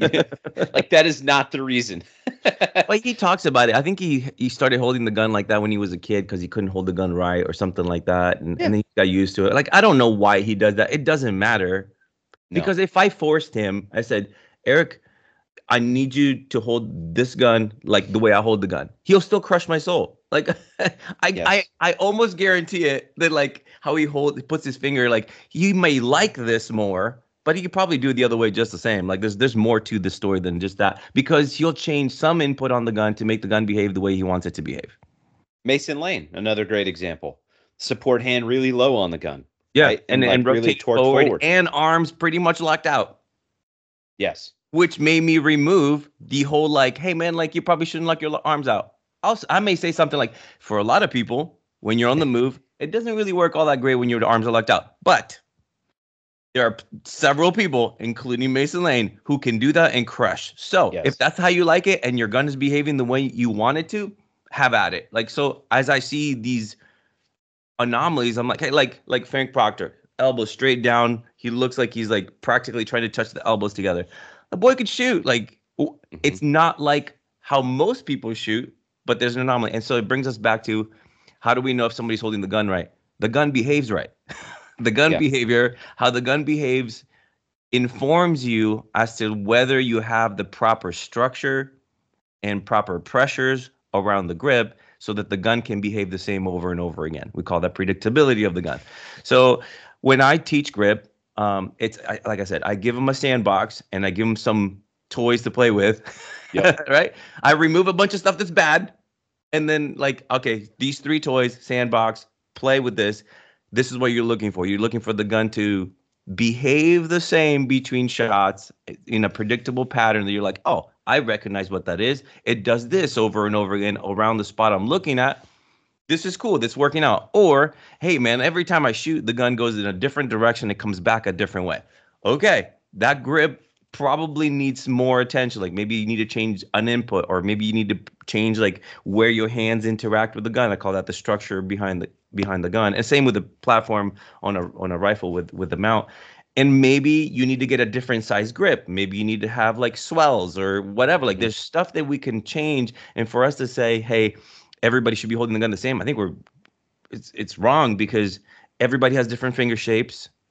Like, that is not the reason. But he talks about it. I think he he started holding the gun like that when he was a kid because he couldn't hold the gun right or something like that. And, yeah. and then he got used to it. Like, I don't know why he does that. It doesn't matter. No. Because if I forced him, I said, Eric, I need you to hold this gun like the way I hold the gun. He'll still crush my soul. Like I, yes. I, I almost guarantee it that like how he holds, puts his finger, like he may like this more, but he could probably do it the other way just the same. Like there's there's more to the story than just that because he'll change some input on the gun to make the gun behave the way he wants it to behave. Mason Lane, another great example. Support hand really low on the gun. Yeah, right? and, and, like and rotate really forward, forward and arms pretty much locked out. Yes. Which made me remove the whole like, hey man, like you probably shouldn't lock your arms out. Also, I may say something like, for a lot of people, when you're on the move, it doesn't really work all that great when your arms are locked out. But there are several people, including Mason Lane, who can do that and crush. So yes. if that's how you like it and your gun is behaving the way you want it to, have at it. Like, so as I see these anomalies, I'm like, hey, like, like Frank Proctor, elbow straight down. He looks like he's like practically trying to touch the elbows together. The boy could shoot. Like, mm-hmm. it's not like how most people shoot, but there's an anomaly. And so it brings us back to, how do we know if somebody's holding the gun right? The gun behaves right. The gun yeah. behavior, how the gun behaves informs you as to whether you have the proper structure and proper pressures around the grip so that the gun can behave the same over and over again. We call that predictability of the gun. So when I teach grip, um, it's I, like I said, I give them a sandbox and I give them some toys to play with. Yep. Right? I remove a bunch of stuff that's bad. And then like, okay, these three toys, sandbox, play with this. This is what you're looking for. You're looking for the gun to behave the same between shots in a predictable pattern that you're like, oh, I recognize what that is. It does this over and over again around the spot I'm looking at. This is cool. This working out. Or, hey, man, every time I shoot, the gun goes in a different direction. It comes back a different way. Okay, that grip probably needs more attention. Like maybe you need to change an input, or maybe you need to change like where your hands interact with the gun. I call that the structure behind the behind the gun. And same with the platform on a on a rifle with with the mount. And maybe you need to get a different size grip. Maybe you need to have like swells or whatever. Like there's stuff that we can change. And for us to say, hey, everybody should be holding the gun the same, I think we're it's it's wrong, because everybody has different finger shapes.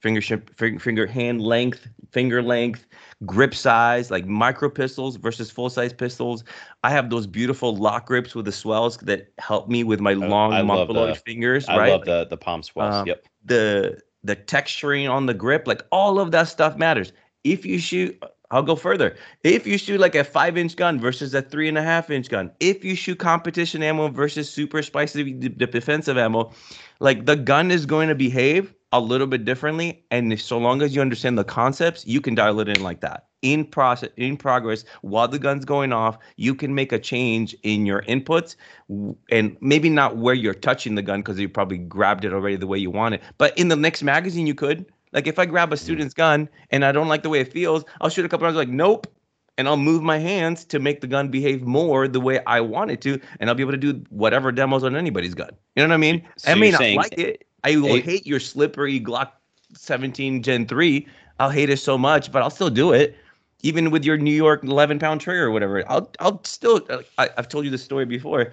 finger ship, finger, finger hand length, finger length, grip size, like micro pistols versus full size pistols. I have those beautiful lock grips with the swells that help me with my I, long I love mongoloid the fingers, I right? love Like, the the palm swells. um, Yep. the the texturing on the grip, like all of that stuff matters. If you shoot, I'll go further. If you shoot like a five inch gun versus a three and a half inch gun, if you shoot competition ammo versus super spicy d- d- defensive ammo, like the gun is going to behave a little bit differently. And if, so long as you understand the concepts, you can dial it in like that. In process, in progress, while the gun's going off, you can make a change in your inputs, w- and maybe not where you're touching the gun because you probably grabbed it already the way you want it. But in the next magazine, you could. Like if I grab a Mhm. student's gun and I don't like the way it feels, I'll shoot a couple rounds like nope, and I'll move my hands to make the gun behave more the way I want it to, and I'll be able to do whatever demos on anybody's gun. You know what I mean? I So may you're not saying like it. I will a hate your slippery Glock seventeen Gen three. I'll hate it so much, but I'll still do it. Even with your New York eleven pound trigger or whatever, I'll I'll still. I, I've told you this story before.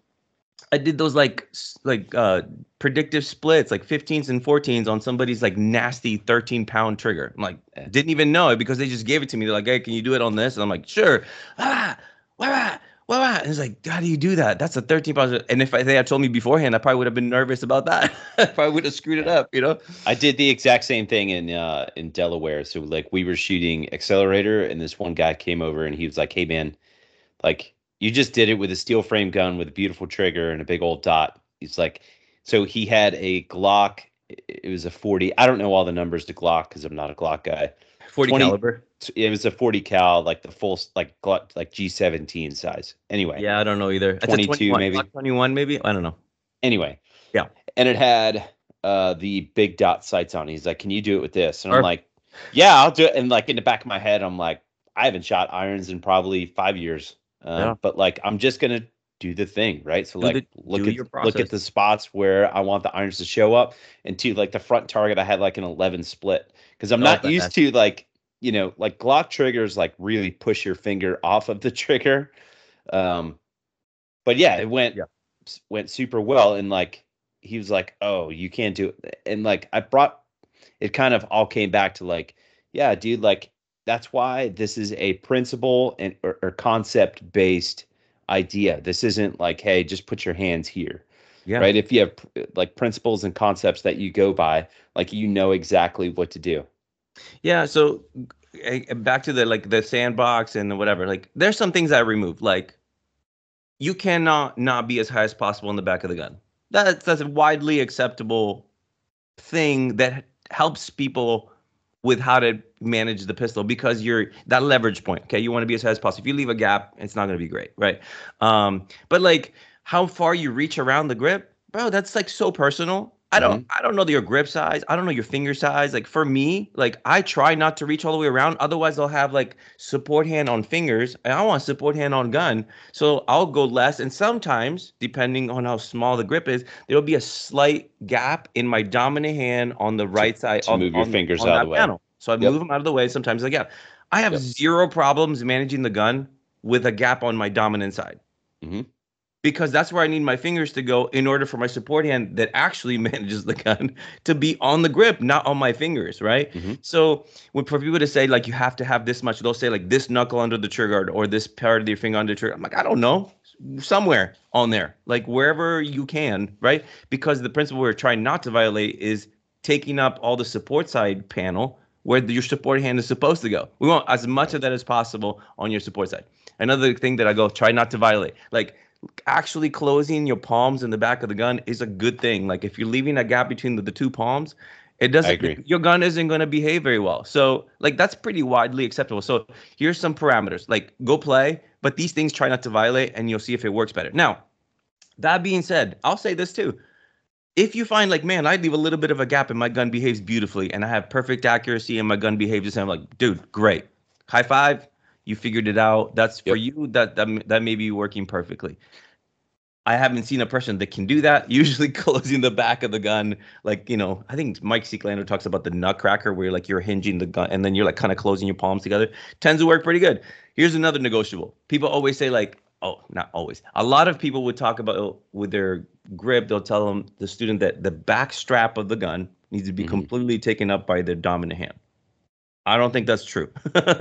I did those like s- like uh predictive splits, like fifteens and fourteens on somebody's like nasty thirteen pound trigger. I'm like, eh, didn't even know it because they just gave it to me. They're like, hey, can you do it on this? And I'm like, sure. Ah, wah, wah, wah, wah. And it's like, how do you do that? That's a thirteen pound. And if I, they had told me beforehand, I probably would have been nervous about that. I probably would have screwed it yeah. up, you know? I did the exact same thing in uh in Delaware. So like we were shooting Accelerator, and this one guy came over and he was like, "Hey man, like you just did it with a steel frame gun with a beautiful trigger and a big old dot." He's like, so he had a Glock. It was a forty. I don't know all the numbers to Glock because I'm not a Glock guy. forty twenty. caliber. It was a forty cal, like the full like Glock, like G seventeen size. Anyway, Yeah, I don't know either. It's a twenty-two twenty-one, maybe. Glock twenty-one maybe. I don't know. Anyway, Yeah. and it had uh the big dot sights on it. He's like, "Can you do it with this?" And I'm Perfect. like, "Yeah, I'll do it." And like in the back of my head, I'm like, I haven't shot irons in probably five years. Yeah. Um, but like I'm just gonna do the thing, right? So Do like the look do at your look at process. the spots where I want the irons to show up. And to like the front target, I had like an eleven split. Because I'm Oh, not used badass. to like, you know, like Glock triggers like really push your finger off of the trigger. Um, but yeah, it went Yeah. went super well. And like he was like, "Oh, you can't do it." And like I brought it kind of all came back to like, yeah, dude, like that's why this is a principle and or, or concept based idea. This isn't like, hey, just put your hands here. Yeah. Right? If you have like principles and concepts that you go by, like you know exactly what to do. Yeah, so eh, eh, back to the like the sandbox and whatever. Like there's some things I removed. Like you cannot not be as high as possible in the back of the gun. That's that's a widely acceptable thing that helps people with how to manage the pistol because you're that leverage point. Okay, you want to be as high as possible. If you leave a gap, it's not going to be great, right? Um, but like how far you reach around the grip, bro, that's like so personal. I don't Hmm. I don't know your grip size. I don't know your finger size. Like for me, like I try not to reach all the way around. Otherwise, I'll have like support hand on fingers, and I want support hand on gun. So I'll go less. And sometimes, depending on how small the grip is, there'll be a slight gap in my dominant hand on the To right side to on move your on fingers on out of the that way. panel. So I move Yep. them out of the way. Sometimes a gap. I have Yep. zero problems managing the gun with a gap on my dominant side Hmm. because that's where I need my fingers to go in order for my support hand that actually manages the gun to be on the grip, not on my fingers, right? Hmm. So when for people to say like you have to have this much, they'll say like this knuckle under the trigger or this part of your finger under the trigger. I'm like, I don't know, somewhere on there, like wherever you can, right? Because the principle we're trying not to violate is taking up all the support side panel where your support hand is supposed to go. We want as much Right. of that as possible on your support side. Another thing that I go try not to violate, like actually closing your palms in the back of the gun is a good thing. Like if you're leaving a gap between the, the two palms, it I doesn't agree. your gun isn't going to behave very well. So like that's pretty widely acceptable. So here's some parameters. Like go play, but these things try not to violate and you'll see if it works better. Now, that being said, I'll say this too. If you find like, man, I leave a little bit of a gap and my gun behaves beautifully and I have perfect accuracy and my gun behaves the same, I'm like, dude, great. High five. You figured it out. That's for Yep. you. That that that may be working perfectly. I haven't seen a person that can do that. Usually closing the back of the gun, like, you know, I think Mike Seeklander talks about the nutcracker where like you're hinging the gun and then you're like kind of closing your palms together. Tends to work pretty good. Here's another negotiable. People always say like, oh, not always. A lot of people would talk about with their grip, they'll tell them the student that the back strap of the gun needs to be Mhm. completely taken up by their dominant hand. I don't think that's true.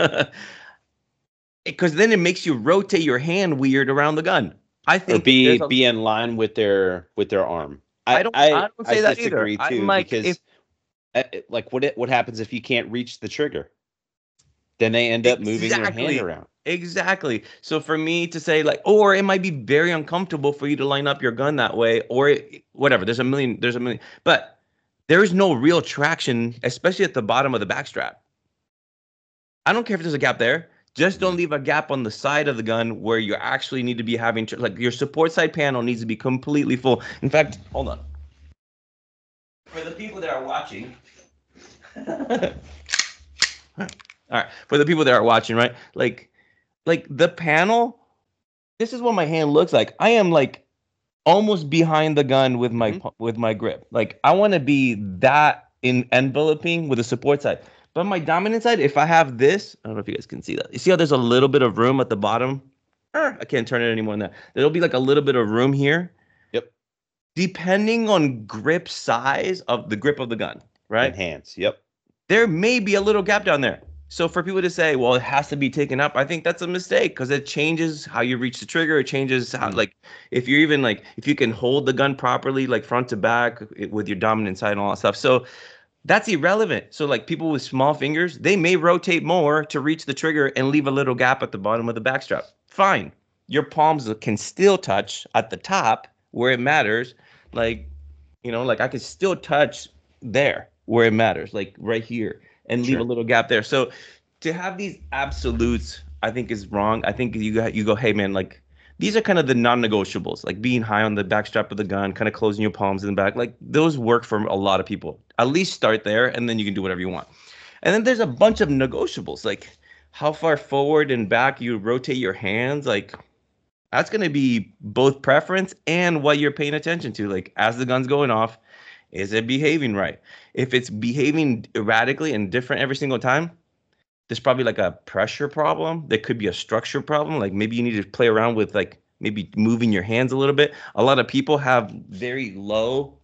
Because then it makes you rotate your hand weird around the gun. I Or think if be there's a be in line with their with their arm. I I don't I I don't I say that either. disagree I'm too like if because uh, it- like what it, what happens if you can't reach the trigger? Then they end up moving their hand exactly. around. Exactly. So for me to say like, or it might be very uncomfortable for you to line up your gun that way, or it, whatever. There's a million. There's a million. But there is no real traction, especially at the bottom of the backstrap. I don't care if there's a gap there. Just don't Mhm. leave a gap on the side of the gun where you actually need to be having tr- like your support side panel needs to be completely full. In fact, hold on. For the people that are watching, all right. For the people that are watching, right? Like, like the panel. This is what my hand looks like. I am like almost behind the gun with my Mhm. with my grip. Like I want to be that in enveloping with the support side. But my dominant side, if I have this, I don't know if you guys can see that. You see how there's a little bit of room at the bottom? Er, I can't turn it any more than that. There'll be like a little bit of room here, Yep. depending on grip size of the grip of the gun, And right? hands. Yep. There may be a little gap down there. So for people to say, well, it has to be taken up, I think that's a mistake because it changes how you reach the trigger. It changes how, Mm. like, if you're even like, if you can hold the gun properly, like front to back it- with your dominant side and all that stuff. So that's irrelevant. So like people with small fingers, they may rotate more to reach the trigger and leave a little gap at the bottom of the backstrap. Fine. Your palms can still touch at the top where it matters. Like, you know, like I could still touch there where it matters, like right here, and leave a Sure. little gap there. So to have these absolutes, I think is wrong. I think you got you go, hey man, like these are kind of the non-negotiables, like being high on the backstrap of the gun, kind of closing your palms in the back. Like those work for a lot of people. At least start there, and then you can do whatever you want. And then there's a bunch of negotiables, like how far forward and back you rotate your hands, like that's going to be both preference and what you're paying attention to. Like as the gun's going off, is it behaving right? If it's behaving erratically and different every single time, there's probably like a pressure problem. There could be a structure problem. Like maybe you need to play around with like maybe moving your hands a little bit. A lot of people have very low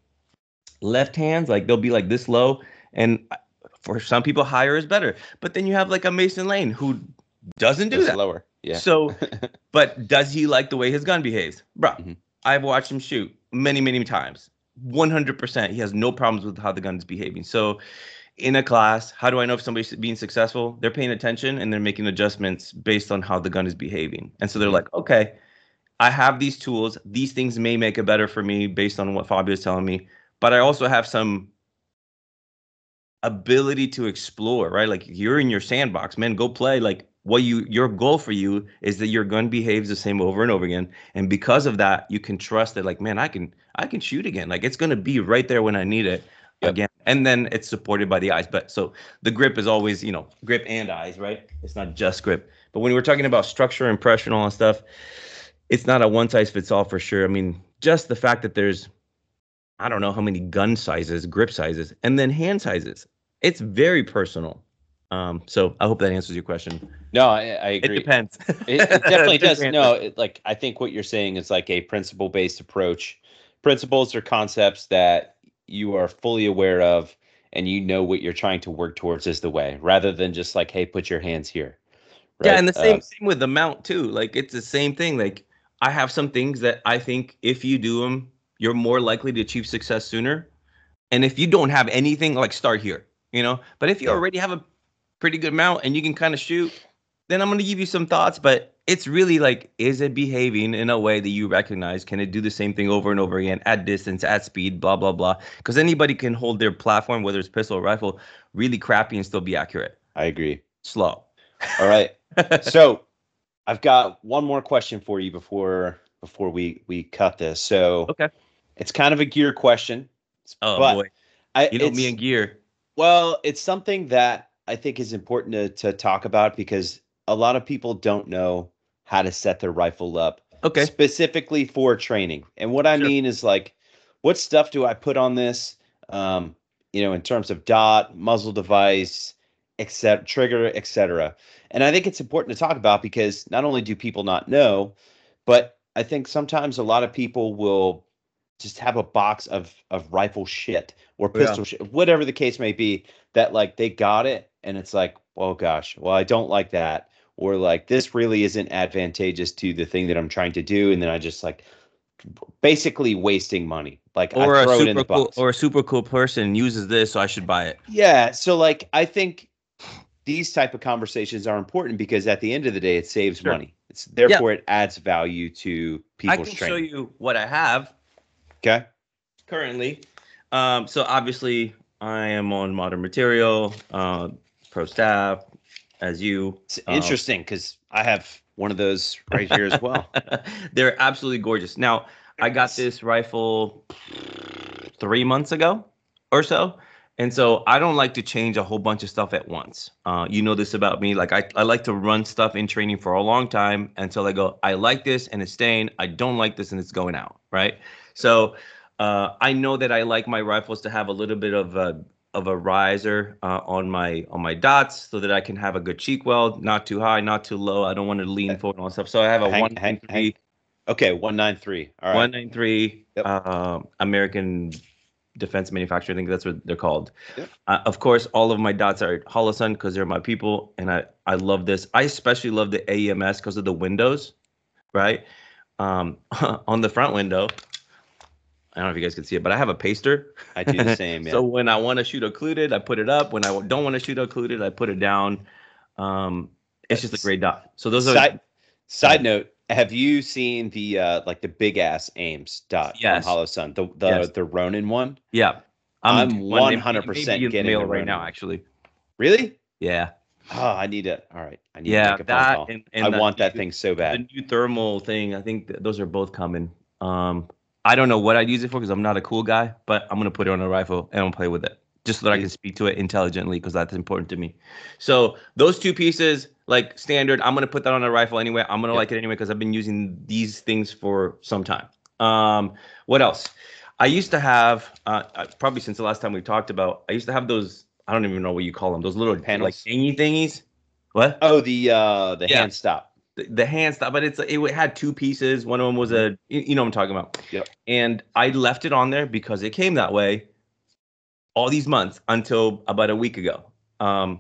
left hands, like they'll be like this low, and for some people higher is better. But then you have like a Mason Lane who doesn't do Goes that. lower. Yeah. So but does he like the way his gun behaves? Bro, Mhm. I've watched him shoot many, many times. one hundred percent. He has no problems with how the gun is behaving. So, in a class, how do I know if somebody's being successful? They're paying attention and they're making adjustments based on how the gun is behaving. And so they're Mhm. like, okay, I have these tools. These things may make it better for me based on what Fabio is telling me. But I also have some ability to explore, right? Like you're in your sandbox, man, go play. Like what you your goal for you is that your gun behaves the same over and over again. And because of that, you can trust that like, man, I can I can shoot again. Like it's gonna be right there when I need it Yep. again. And then it's supported by the eyes. But so the grip is always, you know, grip and eyes, right? It's not just grip. But when we're talking about structure and pressure and all that stuff, it's not a one size fits all for sure. I mean, just the fact that there's I don't know how many gun sizes, grip sizes, and then hand sizes. It's very personal. Um, so I hope that answers your question. No, I, I It agree. depends. It, it definitely There's does. your No, answer. it, like I think what you're saying is like a principle based approach. Principles are concepts that you are fully aware of and you know what you're trying to work towards is the way, rather than just like, hey, put your hands here. Yeah, Right. and the Uh, same same with the mount too. Like it's the same thing. Like I have some things that I think if you do them, you're more likely to achieve success sooner. And if you don't have anything, like start here, you know. But if you yeah, already have a pretty good mount and you can kind of shoot, then I'm going to give you some thoughts. But it's really like, is it behaving in a way that you recognize? Can it do the same thing over and over again at distance, at speed, blah, blah, blah? Because anybody can hold their platform, whether it's pistol or rifle, really crappy and still be accurate. I agree. Slow. All right. So I've got one more question for you before before we we cut this. So Okay. it's kind of a gear question, Oh, but boy. I You know me it's and gear. well, it's something that I think is important to to talk about because a lot of people don't know how to set their rifle up Okay. specifically for training. And what I Sure. mean is like, what stuff do I put on this? Um, you know, in terms of dot, muzzle device, except trigger, et cetera. And I think it's important to talk about because not only do people not know, but I think sometimes a lot of people will just have a box of of rifle shit or Yeah. pistol shit, whatever the case may be, that like they got it and it's like, oh gosh, well, I don't like that. Or like this really isn't advantageous to the thing that I'm trying to do. And then I just like basically wasting money. Like I Or a throw it in super the cool box. or a super cool person uses this, so I should buy it. Yeah. So like I think these type of conversations are important because at the end of the day, it saves Sure. money. It's therefore it adds value to I people's can training. show you what I have Okay. currently. Um, so obviously I am on Modern Material, uh, Pro Staff, as you. It's um, interesting because I have one of those right here as well. They're absolutely gorgeous. Now, I got this rifle three months ago or so. And so I don't like to change a whole bunch of stuff at once. Uh, you know this about me. Like I, I like to run stuff in training for a long time until I go, I like this and it's staying. I don't like this and it's going out. Right. So uh, I know that I like my rifles to have a little bit of a of a riser uh, on my on my dots so that I can have a good cheek weld, not too high, not too low. I don't want to lean forward and all that stuff. So I have a Hang- one hang- nine three, Okay, one nine three. All right. one nine three Yep. um, American Defense Manufacturer. I think that's what they're called. Yep. Uh, of course, all of my dots are Holosun because they're my people, and I I love this. I especially love the A E M S because of the windows, right? Um, on the front window, I don't know if you guys can see it, but I have a paster. I do the same. Yeah. So when I want to shoot occluded, I put it up. When I don't want to shoot occluded, I put it down. Um, it's just a great dot. So those are side side note. Have you seen the uh like the big ass Ames dot Yes. from HoloSun? The the Yes. the Ronin one? Yeah. I'm doing one. Maybe- one hundred percent maybe in the getting mail the right Ronin now, one. actually. Really? Yeah. Oh, I need to. All right. I need Yeah, to make a phone that call. and, and I the want that new- thing so The bad. new thermal thing, I think th- those are both coming. Um, I don't know what I'd use it for because I'm not a cool guy, but I'm gonna put it on a rifle and I'm gonna play with it just so that I can speak to it intelligently because that's important to me. So those two pieces, like standard, I'm gonna put that on a rifle anyway. I'm gonna Yep. like it anyway because I've been using these things for some time. Um, what else? I used to have uh, uh, probably since the last time we talked about. I used to have those. I don't even know what you call them. Those little Panels? like thingy thingies. What? Oh, the uh the Yeah. hand stop. the, the hand stop, but it's it had two pieces. One of them was a you, you know what I'm talking about. Yep. And I left it on there because it came that way all these months until about a week ago. Um,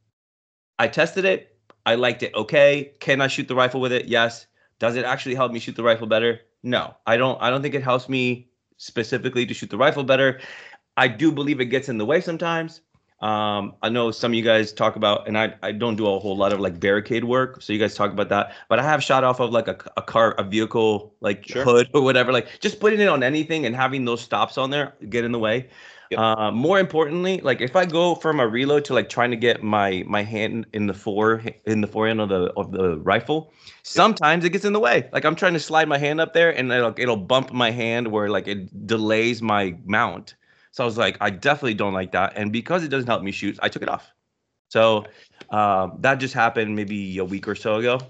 I tested it. I liked it. Okay. Can I shoot the rifle with it? Yes. Does it actually help me shoot the rifle better? No. I don't. I don't think it helps me specifically to shoot the rifle better. I do believe it gets in the way sometimes. Um, I know some of you guys talk about, and I, I don't do a whole lot of like barricade work. So you guys talk about that, but I have shot off of like a, a car, a vehicle, like Sure. hood or whatever, like just putting it on anything and having those stops on there get in the way. Yep. Uh, more importantly, like if I go from a reload to like trying to get my, my hand in the fore, in the forehand of the, of the rifle, sometimes it gets in the way. Like I'm trying to slide my hand up there and it'll, it'll bump my hand where like it delays my mount. So I was like, I definitely don't like that. And because it doesn't help me shoot, I took it off. So um, that just happened maybe a week or so ago.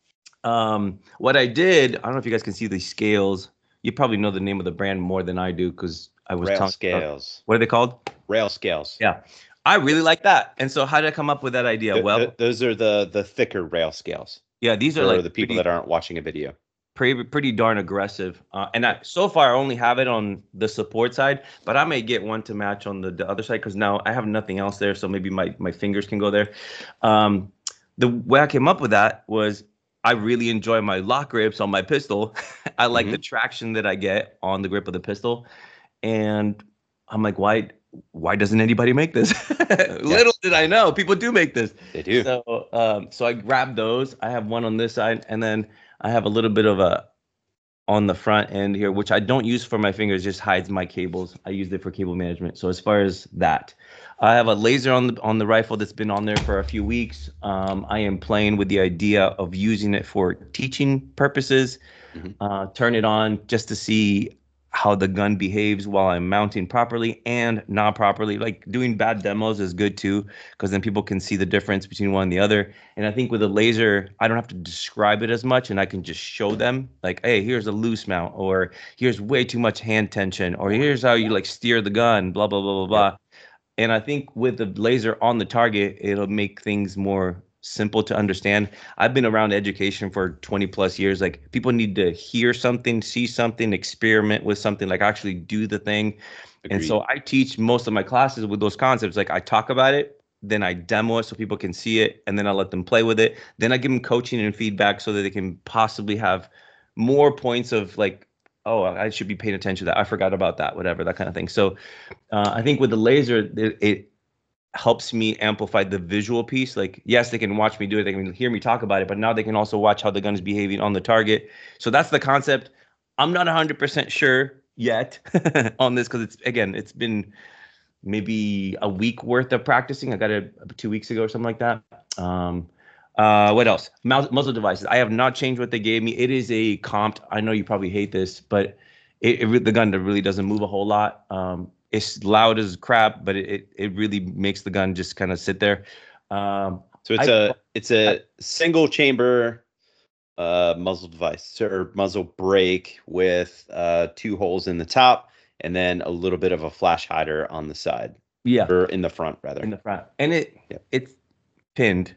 Um, what I did, I don't know if you guys can see these scales. You probably know the name of the brand more than I do because I was Rail telling scales. What are they called? Rail scales. Yeah. I really like that. And so how did I come up with that idea? Th- well, th- those are the the thicker rail scales. yeah, these are For like the people pretty, that aren't watching a video. pretty pretty darn aggressive. Uh, and I, so far, I only have it on the support side, but I may get one to match on the, the other side because now I have nothing else there. So maybe my, my fingers can go there. Um, the way I came up with that was I really enjoy my lock grips on my pistol. I like the traction that I get on the grip of the pistol. And I'm like, why why doesn't anybody make this? Little did I know, people do make this. They do. So um, so I grabbed those. I have one on this side, and then I have a little bit of a on the front end here, which I don't use for my fingers, just hides my cables. I use it for cable management. So as far as that, I have a laser on the on the rifle that's been on there for a few weeks. Um, I am playing with the idea of using it for teaching purposes. Mm-hmm. Uh, turn it on just to see how the gun behaves while I'm mounting properly and not properly. Like doing bad demos is good too, because then people can see the difference between one and the other. And I think with a laser, I don't have to describe it as much and I can just show them like, hey, here's a loose mount, or here's way too much hand tension, or here's how you like steer the gun, blah, blah, blah, blah, blah. And I think with the laser on the target, it'll make things more simple to understand. I've been around education for twenty plus years. Like people need to hear something, see something, experiment with something, like actually do the thing. Agreed. And so I teach most of my classes with those concepts. Like I talk about it, then I demo it so people can see it, and then I let them play with it. Then I give them coaching and feedback so that they can possibly have more points of like, oh, I should be paying attention to that. I forgot about that, whatever, that kind of thing. So uh, I think with the laser, it, it helps me amplify the visual piece. Like, yes, they can watch me do it. They can hear me talk about it, but now they can also watch how the gun is behaving on the target. So that's the concept. I'm not one hundred percent sure yet on this because it's, again, it's been maybe a week worth of practicing. I got it two weeks ago or something like that. Um, uh, what else? Mouse, muzzle devices. I have not changed what they gave me. It is a Compt. I know you probably hate this, but it, it the gun really doesn't move a whole lot. Um, it's loud as crap, but it, it, it really makes the gun just kind of sit there. Um, so it's I, a it's a I, single chamber uh, muzzle device or muzzle brake with uh, two holes in the top and then a little bit of a flash hider on the side. Yeah, or in the front rather. In the front, and it yeah. it's pinned.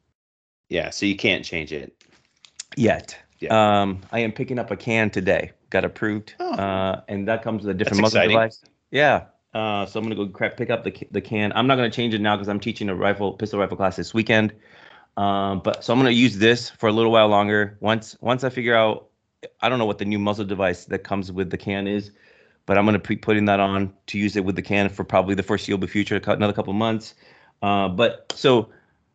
Yeah, so you can't change it yet. Yeah. Um, I am picking up a can today. Got approved, oh. uh, and that comes with a different That's muzzle exciting. device. Yeah. Uh, so I'm gonna go crap, pick up the the can. I'm not gonna change it now because I'm teaching a rifle pistol rifle class this weekend. Um, but so I'm gonna use this for a little while longer. Once once I figure out, I don't know what the new muzzle device that comes with the can is, but I'm gonna be putting that on to use it with the can for probably the foreseeable future, another couple months. Uh, but so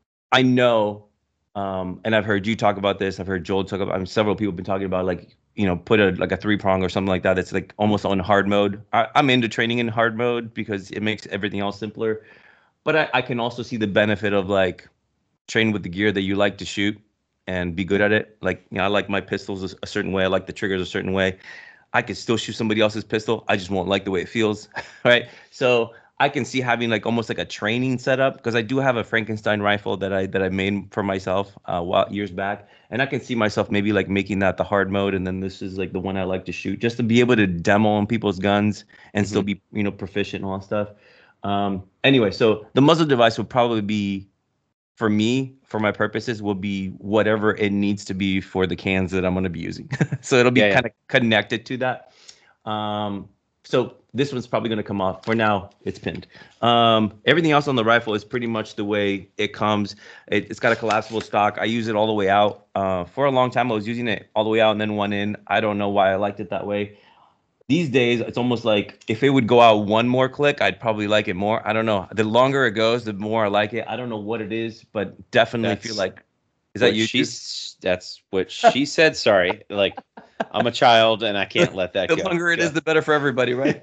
I know. Um, and I've heard you talk about this. I've heard Joel talk about. I mean, several people have been talking about like, you know, put a like a three prong or something like that. That's like almost on hard mode. I, I'm into training in hard mode because it makes everything else simpler. But I, I can also see the benefit of like train with the gear that you like to shoot and be good at it. Like, you know, I like my pistols a, a certain way. I like the triggers a certain way. I could still shoot somebody else's pistol. I just won't like the way it feels, right? So I can see having like almost like a training setup because I do have a Frankenstein rifle that I that I made for myself uh, while years back, and I can see myself maybe like making that the hard mode, and then this is like the one I like to shoot, just to be able to demo on people's guns and mm-hmm. still be, you know, proficient and all that stuff. Um, anyway, so the muzzle device would probably be, for me, for my purposes, will be whatever it needs to be for the cans that I'm going to be using. So it'll be yeah, kind of yeah. connected to that. Um, so this one's probably going to come off. For now, it's pinned. Um, everything else on the rifle is pretty much the way it comes. It, it's got a collapsible stock. I use it all the way out. Uh, for a long time, I was using it all the way out and then one in. I don't know why I liked it that way. These days, it's almost like if it would go out one more click, I'd probably like it more. I don't know. The longer it goes, the more I like it. I don't know what it is, but definitely that's feel like, is that you? She's, that's what she said. Sorry. Like, I'm a child and I can't let that the go. The longer it go. is, the better for everybody, right?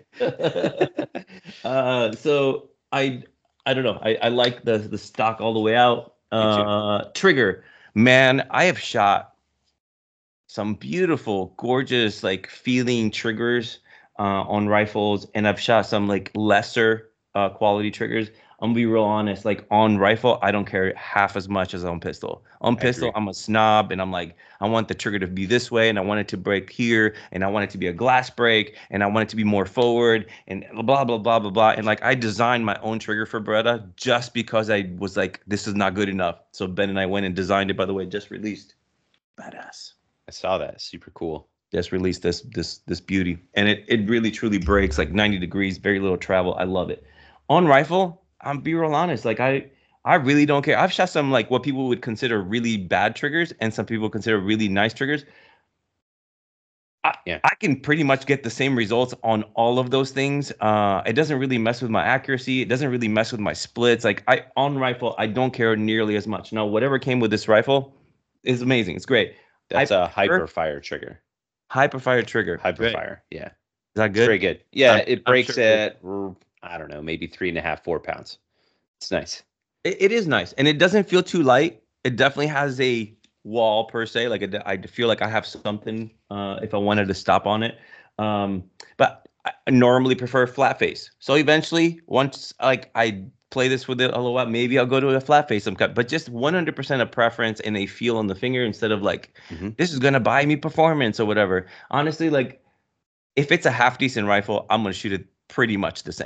uh, so I I don't know. I, I like the, the stock all the way out. Uh, trigger. Man, I have shot some beautiful, gorgeous, like feeling triggers uh, on rifles, and I've shot some like lesser uh, quality triggers. I'm gonna be real honest. Like on rifle, I don't care half as much as on pistol. On pistol, I'm a snob, and I'm like, I want the trigger to be this way, and I want it to break here, and I want it to be a glass break, and I want it to be more forward, and blah blah blah blah blah. And like, I designed my own trigger for Beretta just because I was like, this is not good enough. So Ben and I went and designed it. By the way, just released. Badass. I saw that. Super cool. Just released this this this beauty, and it it really truly breaks like ninety degrees, very little travel. I love it. On rifle, I'm be real honest. Like I I really don't care. I've shot some like what people would consider really bad triggers, and some people consider really nice triggers. I, yeah. I can pretty much get the same results on all of those things. Uh, it doesn't really mess with my accuracy. It doesn't really mess with my splits. Like I on rifle, I don't care nearly as much. Now, whatever came with this rifle is amazing. It's great. That's I a Hyperfire trigger. Hyperfire trigger. Hyperfire, right. Yeah. Is that good? It's very good. Yeah, I'm, it breaks sure at, I don't know, maybe three and a half, four pounds. It's nice. It, it is nice. And it doesn't feel too light. It definitely has a wall per se. Like a, I feel like I have something uh, if I wanted to stop on it. Um, but I normally prefer flat face. So eventually, once like I play this with it a little while, maybe I'll go to a flat face some cut, but just one hundred percent a preference and a feel on the finger instead of like, mm-hmm. this is going to buy me performance or whatever. Honestly, like if it's a half decent rifle, I'm going to shoot it pretty much the same.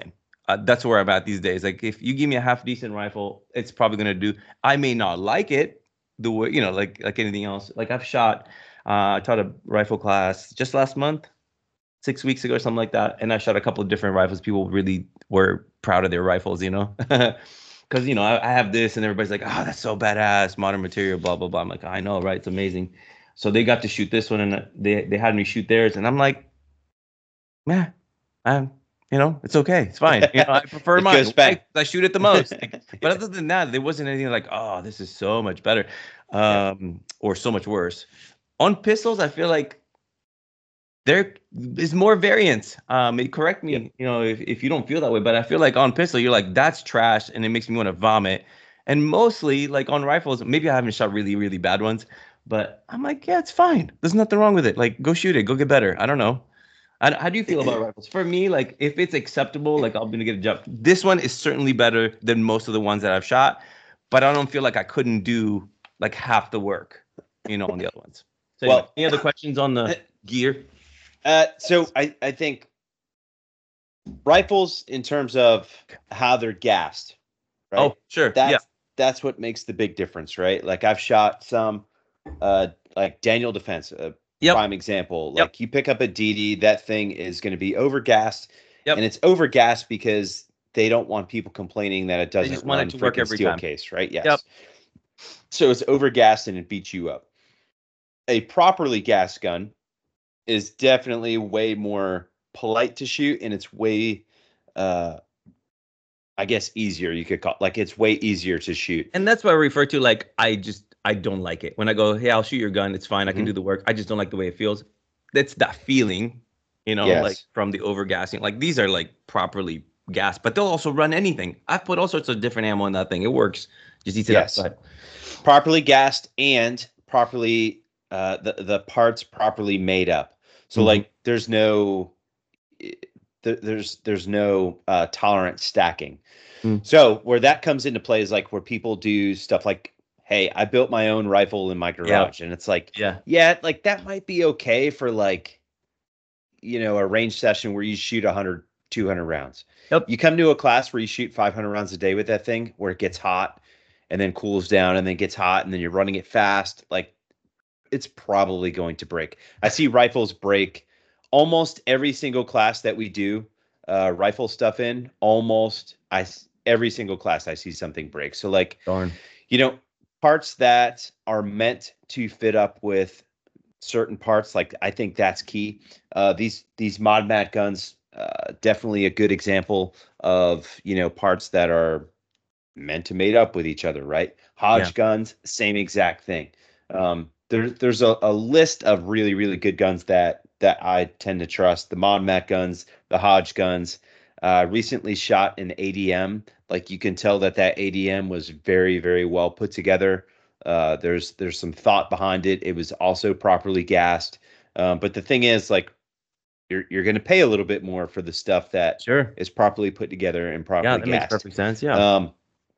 uh, that's where I'm at these days. Like if you give me a half decent rifle, it's probably gonna do. I may not like it the way, you know, like like anything else. Like I've shot, uh, I taught a rifle class just last month, six weeks ago or something like that, and I shot a couple of different rifles. People really were proud of their rifles, you know, because you know I, I have this, and everybody's like, "Oh, that's so badass, modern material, blah blah blah." I'm like, I know, right? It's amazing. So they got to shoot this one, and they they had me shoot theirs, and I'm like, man, I'm, you know, it's okay, it's fine. You know, I prefer It mine. goes back. I, I shoot it the most. Like, but other than that, there wasn't anything like, oh, this is so much better, um, or so much worse. On pistols, I feel like there is more variance. Um, correct me, Yep. you know, if, if you don't feel that way, but I feel like on pistol, you're like, that's trash, and it makes me want to vomit. And mostly, like on rifles, maybe I haven't shot really, really bad ones, but I'm like, yeah, it's fine. There's nothing wrong with it. Like, go shoot it, go get better. I don't know. How, how do you feel about rifles? For me, like, if it's acceptable, like, I'm gonna get a jump. This one is certainly better than most of the ones that I've shot, but I don't feel like I couldn't do like half the work, you know, on the other ones. So, Well, anyway, any other questions on the gear? Uh, so I, I think rifles in terms of how they're gassed, right? Oh, sure. That's, yeah. That's what makes the big difference, right? Like I've shot some, uh, like Daniel Defense, a Yep. prime example. Yep. Like you pick up a D D, that thing is going to be overgassed, Yep. and it's overgassed because they don't want people complaining that it They doesn't just want run it to work freaking every steel time. case, right? Yes. Yep. So it's overgassed and it beats you up. A properly gassed gun is definitely way more polite to shoot, and it's way, uh, I guess, easier. You could call like it's way easier to shoot. And that's what I refer to. Like, I just I don't like it when I go, hey, I'll shoot your gun. It's fine. I can Mhm. do the work. I just don't like the way it feels. That's that feeling, you know, Yes. like from the overgassing. Like these are like properly gassed, but they'll also run anything. I've put all sorts of different ammo in that thing. It works. Just eats it Yes. up. Properly gassed and properly uh, the the parts properly made up. So Mhm. like there's no th- there's there's no uh, tolerant stacking. Mm. So where that comes into play is like where people do stuff like, hey, I built my own rifle in my garage, and it's like, Yeah. yeah, like that might be okay for like, you know, a range session where you shoot one hundred, two hundred rounds. Yep. You come to a class where you shoot five hundred rounds a day with that thing, where it gets hot and then cools down and then gets hot and then you're running it fast. Like it's probably going to break. I see rifles break almost every single class that we do uh, rifle stuff in. Almost I every single class I see something break. So like, Darn. you know, parts that are meant to fit up with certain parts, like I think that's key. Uh, these these mod mat guns, uh, definitely a good example of, you know, parts that are meant to mate up with each other, right? Hodge Yeah. guns, same exact thing. Um, there, there's a, a list of really really good guns that that I tend to trust. The mod mat guns, the Hodge guns. Uh, recently shot an A D M. Like you can tell that that A D M was very very well put together. Uh, there's there's some thought behind it. It was also properly gassed. Um, but the thing is, like, you're you're going to pay a little bit more for the stuff that Sure. is properly put together and properly Yeah, that makes gassed. perfect sense. Yeah. Um,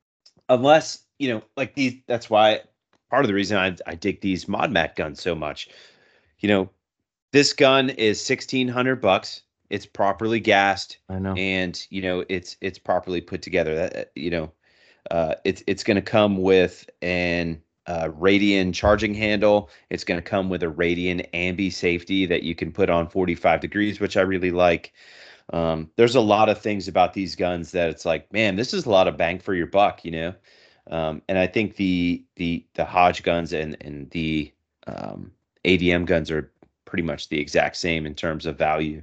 unless you know, like these. That's why part of the reason I I dig these mod mat guns so much. You know, this gun is sixteen hundred bucks. It's properly gassed. I know. And you know, it's it's properly put together. That you know, uh, it's it's going to come with an uh, Radian charging handle. It's going to come with a Radian ambi safety that you can put on forty-five degrees, which I really like. Um, there's a lot of things about these guns that it's like, man, this is a lot of bang for your buck, you know. Um, and I think the the the Hodge guns and and the um, A D M guns are pretty much the exact same in terms of value.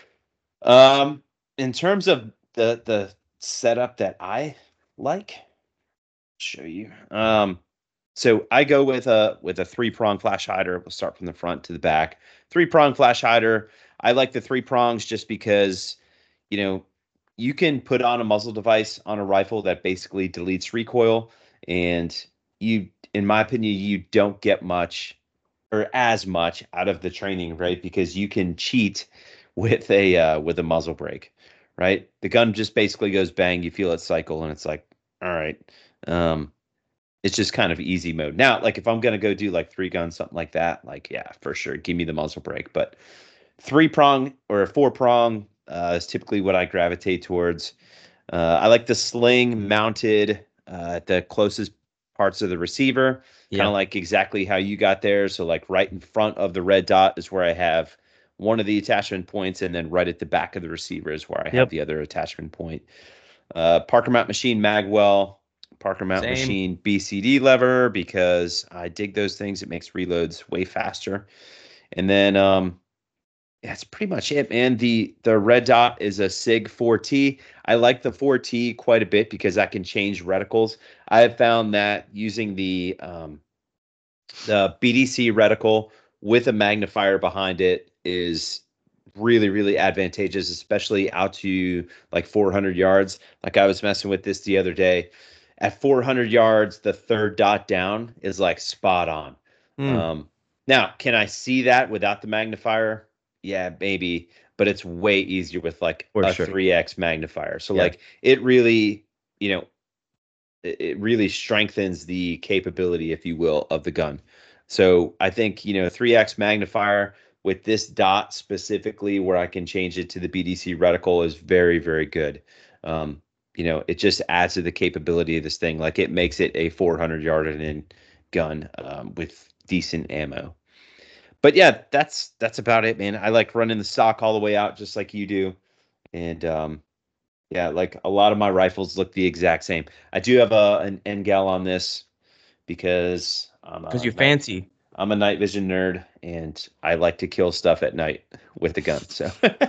Um, in terms of the the setup that I like, show you. Um, so I go with a with a three prong flash hider. We'll start from the front to the back. Three prong flash hider. I like the three prongs just because, you know, you can put on a muzzle device on a rifle that basically deletes recoil, and you, in my opinion, you don't get much or as much out of the training, right? Because you can cheat with a uh, with a muzzle brake, right? The gun just basically goes bang. You feel it cycle, and it's like, all right. Um, it's just kind of easy mode. Now, like if I'm gonna go do like three guns, something like that, like yeah, for sure, give me the muzzle brake. But three prong or four prong uh, is typically what I gravitate towards. Uh, I like the sling mounted uh, at the closest parts of the receiver, kind Yeah. of like exactly how you got there. So like right in front of the red dot is where I have one of the attachment points, and then right at the back of the receiver is where I have Yep. the other attachment point. Uh, Parker Mount Machine Magwell, Parker Mount Same. Machine B C D lever, because I dig those things. It makes reloads way faster. And then um, that's pretty much it, man. The the red dot is a SIG four T. I like the four T quite a bit because I can change reticles. I have found that using the um, the B D C reticle with a magnifier behind it is really, really advantageous, especially out to like four hundred yards. Like I was messing with this the other day. At four hundred yards, the third dot down is like spot on. Hmm. Um, now, can I see that without the magnifier? Yeah, maybe, but it's way easier with like For a sure. three X magnifier. So Yeah. like it really, you know, it it really strengthens the capability, if you will, of the gun. So I think, you know, three X magnifier with this dot specifically where I can change it to the B D C reticle is very, very good. Um, you know, it just adds to the capability of this thing. Like it makes it a four hundred yard and in gun um, with decent ammo. But yeah, that's that's about it, man. I like running the stock all the way out just like you do. And um, yeah, like a lot of my rifles look the exact same. I do have a an N G A L on this because I'm Because a you're night fancy. I'm a night vision nerd and I like to kill stuff at night with the gun. So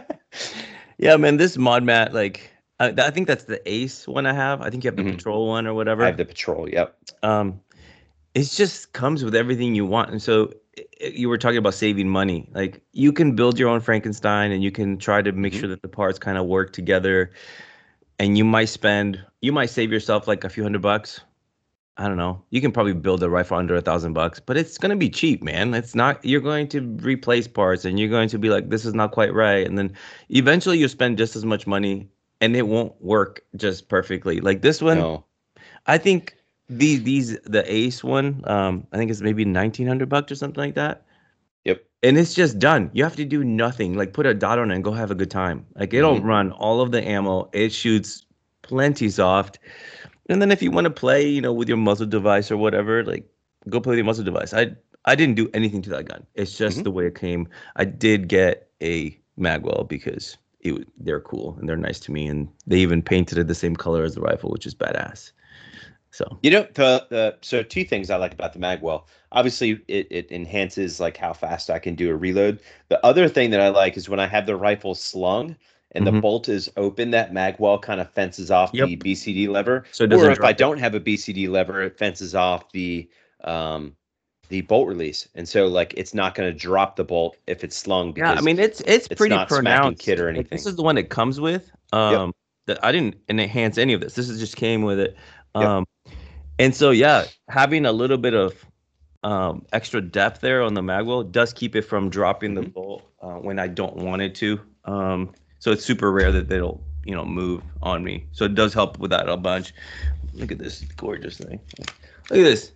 Yeah, man. This mod mat, like, I, I think that's the Ace one I have. I think you have the Mhm. Patrol one or I whatever. have the patrol. Yep. Um, it just comes with everything you want. And so i- i- you were talking about saving money. Like you can build your own Frankenstein and you can try to make Mhm. sure that the parts kind of work together. And you might spend, you might save yourself like a few hundred bucks. I don't know. You can probably build a rifle under a thousand bucks, but it's gonna be cheap, man. It's not. You're going to replace parts, and you're going to be like, this is not quite right, and then eventually you spend just as much money, and it won't work just perfectly. Like this one, No. I think these these the Ace one, um, I think it's maybe nineteen hundred bucks or something like that, Yep. and it's just done. You have to do nothing. Like put a dot on it and go have a good time. Like it'll Mhm. run all of the ammo. It shoots plenty soft. And then if you want to play, you know, with your muzzle device or whatever, like go play with your muzzle device. I I didn't do anything to that gun. It's just Mhm. the way it came. I did get a Magwell because it, was- they're cool and they're nice to me, and they even painted it the same color as the rifle, which is badass. So You know, the the so two things I like about the Magwell. Obviously, it it enhances like how fast I can do a reload. The other thing that I like is when I have the rifle slung and the mhm. bolt is open, that Magwell kind of fences off Yep. the B C D lever. So it Or doesn't if I drop it. don't have a B C D lever, it fences off the um the bolt release. And so like it's not going to drop the bolt if it's slung Yeah, I because mean it's it's it's pretty not smacking kit pronounced. or Like this anything. is the one it comes with. Yep. Um, that I didn't enhance any of this. This is just came with it. Yep. Um, and so yeah, having a little bit of um, extra depth there on the magwell does keep it from dropping the Hmm. bolt uh, when I don't want it to. Um, so it's super rare that they'll, you know, move on me. So it does help with that a bunch. Look at this gorgeous thing. Look at this.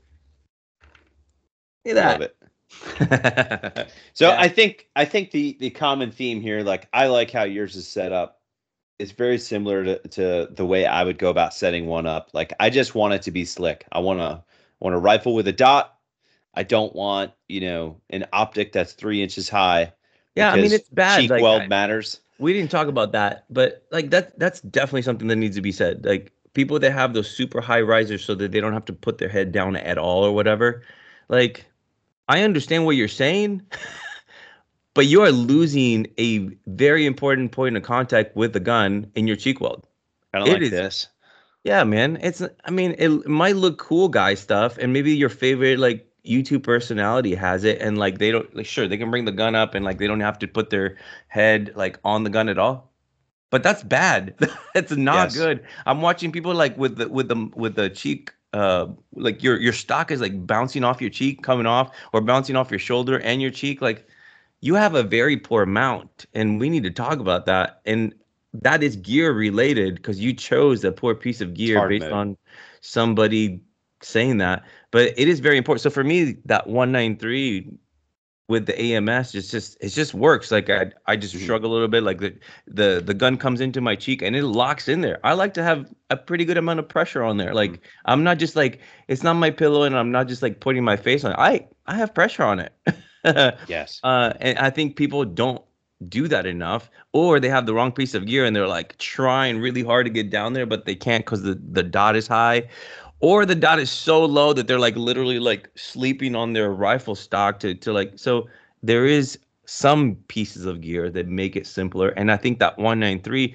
Look Love at it. that. So Yeah. I think I think the the common theme here, like I like how yours is set up. It's very similar to, to the way I would go about setting one up. Like I just want it to be slick. I want to want a rifle with a dot. I don't want, you know, an optic that's three inches high Yeah, I mean because it's bad. cheek Like weld I, matters. we didn't talk about that, but like that that's definitely something that needs to be said. Like people that have those super high risers so that they don't have to put their head down at all or whatever. Like I understand what you're saying, but you are losing a very important point of contact with the gun in your cheek weld. Kind of It like is, this. yeah, man. It's, I mean, it might look cool guy stuff, and maybe your favorite like YouTube personality has it, and like they don't, like, sure, they can bring the gun up and like they don't have to put their head like on the gun at all. But that's bad. That's not Yes. good. I'm watching people like with the with the with the cheek uh like your your stock is like bouncing off your cheek coming off or bouncing off your shoulder and your cheek like you have a very poor mount and we need to talk about that and that is gear related because you chose a poor piece of It's gear hard based mode. on somebody saying that but it is very important so for me that one ninety-three with the A M S, it's just it just works. Like I I just Mhm. shrug a little bit, like the the the gun comes into my cheek and it locks in there. I like to have a pretty good amount of pressure on there. Like I'm not just like it's not my pillow and I'm not just like putting my face on it. I I have pressure on it. Yes. uh, and I think people don't do that enough, or they have the wrong piece of gear and they're like trying really hard to get down there, but they can't because the the dot is high, or the dot is so low that they're like literally like sleeping on their rifle stock to to like so there is some pieces of gear that make it simpler. And I think that one ninety-three,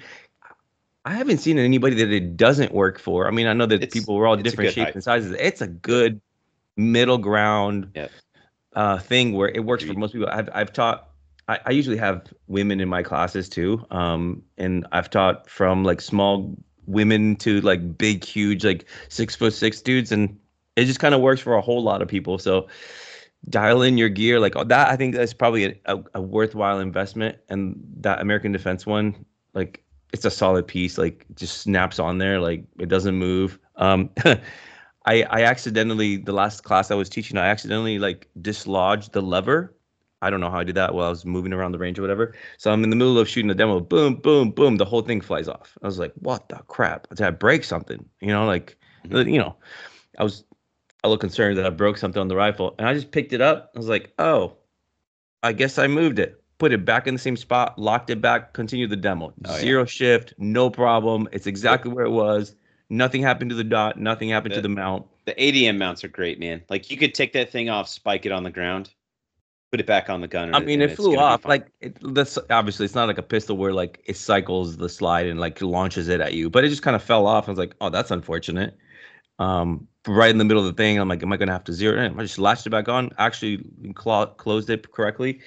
I haven't seen anybody that it doesn't work for. I mean, I know that It's people were all it's a different good shapes height. and sizes. It's a Yep. good middle ground Yep. uh thing where it works for Agreed. most people. I've I've taught I, I usually have women in my classes too. Um and I've taught from like small women to like big, huge, like six foot six dudes, and it just kind of works for a whole lot of people. So dial in your gear like that. I think that's probably a, a, a worthwhile investment. And that American Defense one, like it's a solid piece, like it just snaps on there, like it doesn't move. um I I accidentally, the last class I was teaching, I accidentally like dislodged the lever. I don't know how I did that while I was moving around the range or whatever. So I'm in the middle of shooting a demo, boom, boom, boom, the whole thing flies off. I was like, what the crap? Did I break something? You know, like Mhm. you know, I was a little concerned that I broke something on the rifle. And I just picked it up. I was like, oh, I guess I moved it. Put it back in the same spot, locked it back, continued the demo. Oh yeah. Zero shift, no problem. It's The, exactly where it was. Nothing happened to the dot, nothing happened to the the mount. the A D M mounts are great, man. Like you could take that thing off, spike it on the ground, put it back on the gun, I and, mean, and it it's flew gonna be off. fine. Like it, this, obviously, it's not like a pistol where like it cycles the slide and like launches it at you, but it just kind of fell off. I was like, oh, that's unfortunate. Um, right in the middle of the thing, I'm like, am I gonna have to zero it in? I just latched it back on. Actually, clo- closed it correctly.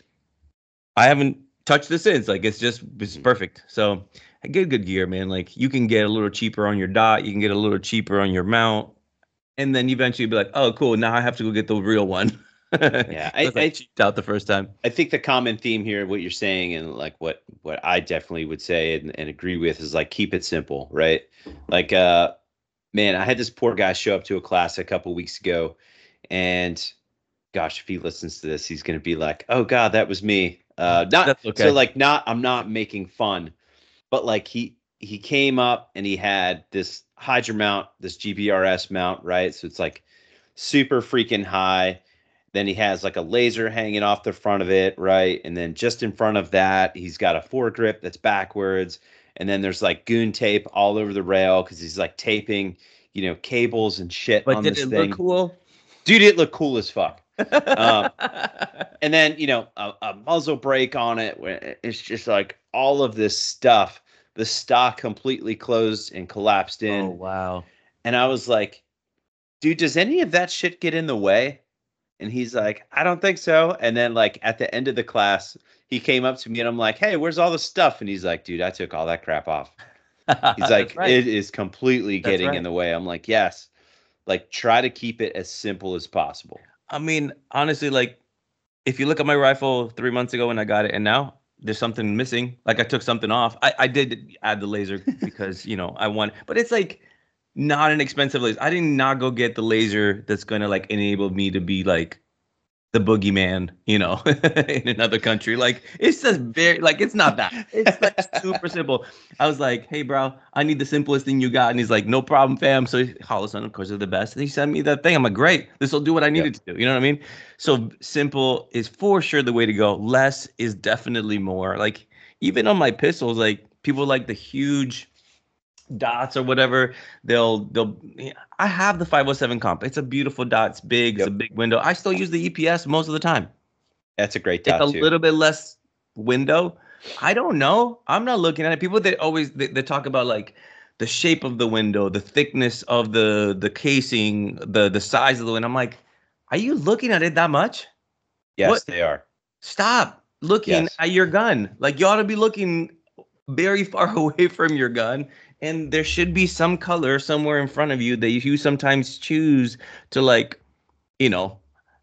I haven't touched it since. Like it's just it's Mhm. perfect. So get good gear, man. Like you can get a little cheaper on your dot, you can get a little cheaper on your mount, and then eventually be like, oh, cool. Now I have to go get the real one. Yeah, I, Because I I cheaped out the first time. I think the common theme here, what you're saying, and like what what I definitely would say and, and agree with is like keep it simple, right? Like, uh, man, I had this poor guy show up to a class a couple weeks ago, and gosh, if he listens to this, he's gonna be like, "Oh God, that was me." Uh, not That's so okay. like not I'm not making fun, but like he he came up and he had this Hydra mount, this G B R S mount, right? So it's like super freaking high. Then he has like a laser hanging off the front of it, right? And then just in front of that, he's got a foregrip that's backwards. And then there's like goon tape all over the rail because he's like taping, you know, cables and shit But on did this it look thing. cool? Dude, it looked cool as fuck. Um, and then, you know, a, a muzzle brake on it. where It's just like all of this stuff. The stock completely closed and collapsed Oh in. wow. And I was like, dude, does any of that shit get in the way? And he's like, I don't think so. And then, like, at the end of the class, he came up to me and I'm like, hey, where's all the stuff? And he's like, dude, I took all that crap off. He's That's like, right. it is completely That's getting in right. the way. I'm like, yes, like, try to keep it as simple as possible. I mean, honestly, like if you look at my rifle three months ago when I got it, and now there's something missing. Like I took something off. I, I did add the laser because you know I want, but it's like not an expensive laser. I did not go get the laser that's gonna like enable me to be like the boogeyman, you know, in another country. Like it's just very like it's not that. It's like super simple. I was like, hey bro, I need the simplest thing you got. And he's like, no problem, fam. So Holliston, of course, are the best. And he sent me that thing. I'm like, great, this will do what I Yep. needed to do. You know what I mean? So simple is for sure the way to go. Less is definitely more. Like even on my pistols, like people like the huge dots or whatever, they'll they'll I have the five oh seven comp. It's a beautiful dot. It's big. It's a Yep. big window. I still use the E P S most of the time. That's a great It's a dot, too. little bit less window. I don't know. I'm not looking at it. People that always they, they talk about like the shape of the window, the thickness of the the casing, the the size of the window. I'm like, are you looking at it that much? Yes, What? they are. Stop looking Yes. at your gun. Like you ought to be looking very far away from your gun. And there should be some color somewhere in front of you that you sometimes choose to like, you know,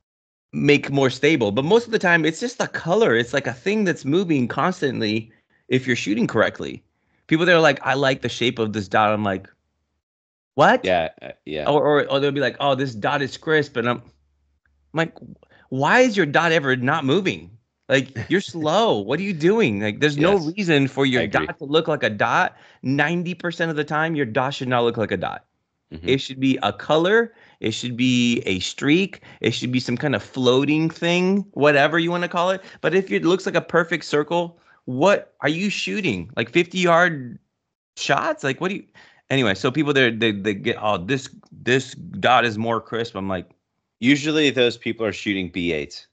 make more stable. But most of the time it's just a color. It's like a thing that's moving constantly if you're shooting correctly. People that are like, I like the shape of this dot. I'm like, what? Yeah. uh, Yeah. Or or, or they'll be like, oh, this dot is crisp. And I'm, I'm like, why is your dot ever not moving? Like, you're slow. What are you doing? Like, there's no Yes, reason for I your agree. dot to look like a dot. ninety percent of the time, your dot should not look like a dot. Mhm. It should be a color. It should be a streak. It should be some kind of floating thing, whatever you want to call it. But if it looks like a perfect circle, what are you shooting? Like fifty yard shots? Like, what do you? Anyway, so people there, they, they get, oh, this this dot is more crisp. I'm like, Usually those people are shooting B eights.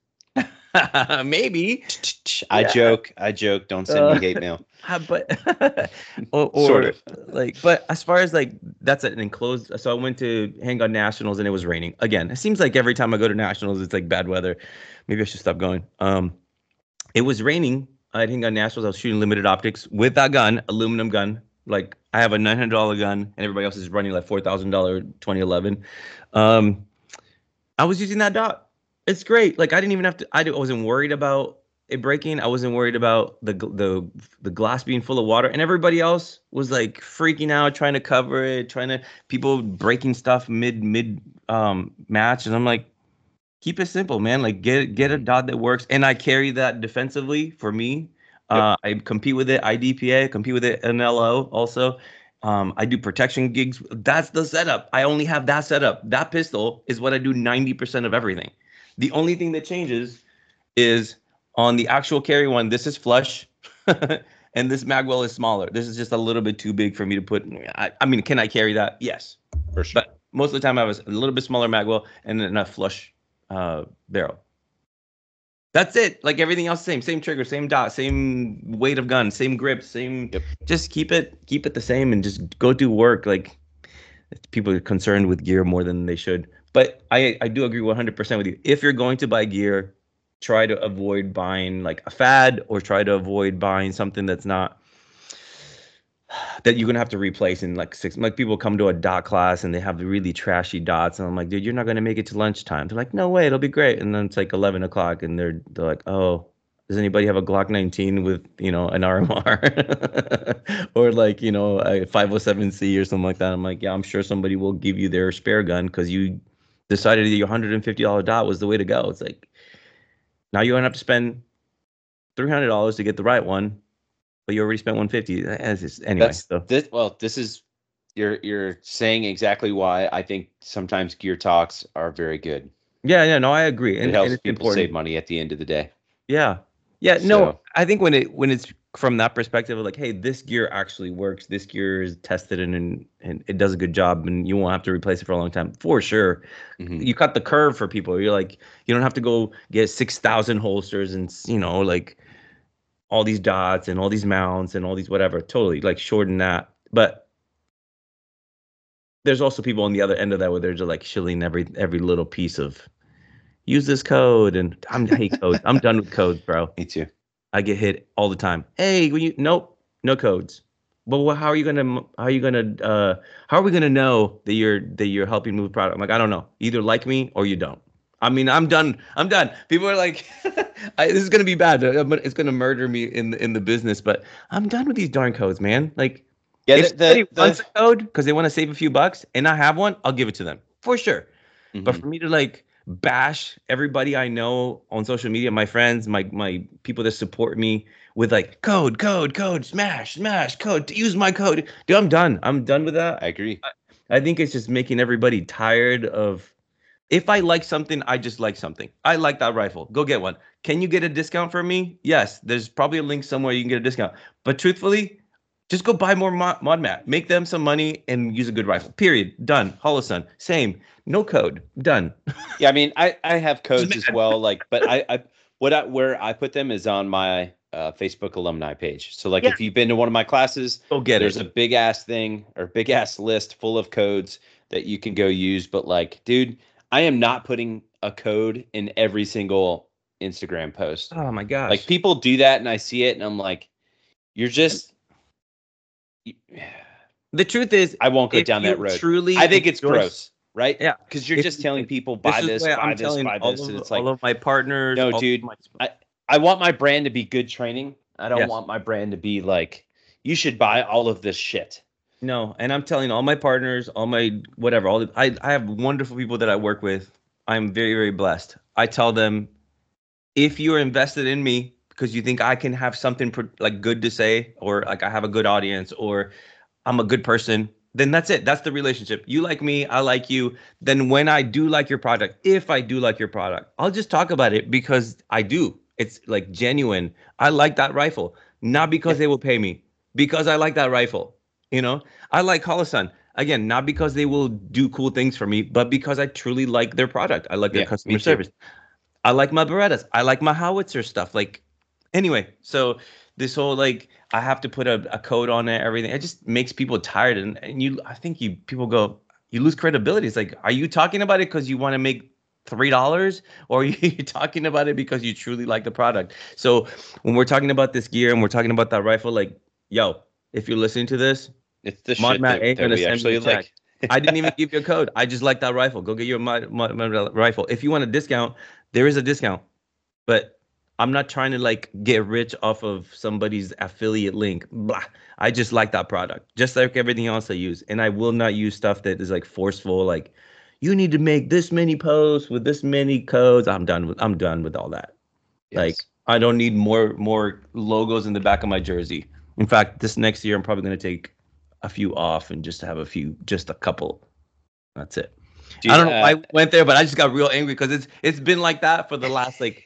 maybe. I Yeah. joke. I joke. Don't send Uh, me hate mail. Uh, but or, or Sort of. like, but as far as like that's an enclosed. So I went to Handgun Nationals and it was raining again. It seems like every time I go to Nationals, it's like bad weather. Maybe I should stop going. Um, it was raining at Handgun Nationals. I was shooting limited optics with that gun, aluminum gun. Like I have a nine hundred dollar gun, and everybody else is running like four thousand dollar twenty eleven. Um, I was using that dot. It's great. Like I didn't even have to. I wasn't worried about it breaking. I wasn't worried about the the the glass being full of water, and everybody else was like freaking out, trying to cover it, trying to people breaking stuff mid mid um match, and I'm like, keep it simple, man. Like get get a dot that works, and I carry that defensively for me. Yep. Uh, I compete with it I D P A, compete with it N L O also. Um, I do protection gigs. That's the setup. I only have that setup. That pistol is what I do ninety percent of everything. The only thing that changes is on the actual carry one, this is flush, and this magwell is smaller. This is just a little bit too big for me to put. I, I mean, can I carry that? Yes, For sure. but most of the time I was a little bit smaller magwell and then a flush uh, barrel. That's it. Like everything else, same, same trigger, same dot, same weight of gun, same grip, same. Yep. Just keep it, keep it the same, and just go do work. Like people are concerned with gear more than they should. But I, I do agree one hundred percent with you. If you're going to buy gear, try to avoid buying like a fad, or try to avoid buying something that's not that you're gonna have to replace in like six. Like people come to a dot class and they have the really trashy dots, and I'm like, dude, you're not gonna make it to lunchtime. They're like, no way, it'll be great. And then it's like eleven o'clock, and they're they're like, oh, does anybody have a Glock nineteen with, you know, an R M R or like, you know, a five oh seven C or something like that? I'm like, yeah, I'm sure somebody will give you their spare gun because you decided your one hundred fifty dollar dot was the way to go. It's like, now you're gonna have to spend three hundred dollars to get the right one, but you already spent one hundred fifty dollars. Just, anyway, That's so. this. Well, this is you're you're saying exactly why I think sometimes gear talks are very good. Yeah, yeah, no, I agree. It And, helps and it's people important. save money at the end of the day. Yeah. Yeah, no, So- I think when it when it's from that perspective of like, hey, this gear actually works. This gear is tested and, and and it does a good job, and you won't have to replace it for a long time. For sure. Mhm. You cut the curve for people. You're like, you don't have to go get six thousand holsters and, you know, like all these dots and all these mounts and all these whatever. Totally, like shorten that. But there's also people on the other end of that where they're just like shilling every every little piece of use this code, and I'm I hate codes. I'm done with codes, bro. Me too. I get hit all the time. Hey, when you nope, no codes. Well, wha- how are you gonna how are you gonna uh how are we gonna know that you're that you're helping move product? I'm like, I don't know. Either like me or you don't. I mean, I'm done. I'm done. People are like, I, this is gonna be bad. I'm gonna- It's gonna murder me in the, in the business. But I'm done with these darn codes, man. Like, Yeah, if the- the- somebody the- wants a code because they want to save a few bucks, and I have one, I'll give it to them for sure. But Mhm. for me to like bash everybody I know on social media, my friends, my my people that support me with like code, code, code, smash, smash, code, use my code. Dude, I'm done. I'm done with that. I agree. I think it's just making everybody tired of. If I like something, I just like something. I like that rifle. Go get one. Can you get a discount from me? Yes. There's probably a link somewhere you can get a discount. But truthfully, just go buy more mod, mod mat. Make them some money and use a good rifle. Period. Done. Holosun. Same. No code. Done. Yeah, I mean, I I have codes as mad. well. Like, but I I what I where I put them is on my uh, Facebook alumni page. So like, Yeah. if you've been to one of my classes, Go get there's it. a big ass thing or big ass list full of codes that you can go use. But like, dude, I am not putting a code in every single Instagram post. Oh my gosh. Like people do that, and I see it, and I'm like, you're just. the truth is, I won't go if down that you road. truly I think it's enjoy- gross, right? Yeah. Because you're If just you- telling people This buy is this, why buy I'm this, telling buy all this, of, and it's like, all of my partners. no, all of dude, my- I want my brand to be good training. I don't Yes. want my brand to be like, you should buy all of this shit. No, and I'm telling all my partners, all my whatever, all the, I I have wonderful people that I work with. I'm very, very blessed. I tell them, if you're invested in me because you think I can have something pro- like good to say, or like I have a good audience, or I'm a good person, then that's it. That's the relationship. You like me, I like you. Then when I do like your product, if I do like your product, I'll just talk about it because I do. It's like genuine. I like that rifle, not because Yeah. they will pay me, because I like that rifle. You know, I like Holosun. Again, not because they will do cool things for me, but because I truly like their product. I like their Yeah, me customer too. service. I like my Berettas. I like my howitzer stuff. Like, anyway, so this whole like I have to put a, a code on it, everything. It just makes people tired, and and you, I think you people go, you lose credibility. It's like, are you talking about it because you want to make three dollars, or are you talking about it because you truly like the product? So when we're talking about this gear and we're talking about that rifle, like, yo, if you're listening to this, It's the Mod shit Matt that, ain't that gonna we send me actually a check. like. I didn't even give you a code. I just like that rifle. Go get your Mod, Mod, Mod rifle. If you want a discount, there is a discount, but I'm not trying to like get rich off of somebody's affiliate link. Blah. I just like that product, just like everything else I use. And I will not use stuff that is like forceful, like you need to make this many posts with this many codes. I'm done with I'm done with all that. Like, Yes. I don't need more more logos in the back of my jersey. In fact, this next year I'm probably gonna take a few off and just have a few, just a couple. That's it. Dude, I don't know why uh, I went there, but I just got real angry because it's it's been like that for the last like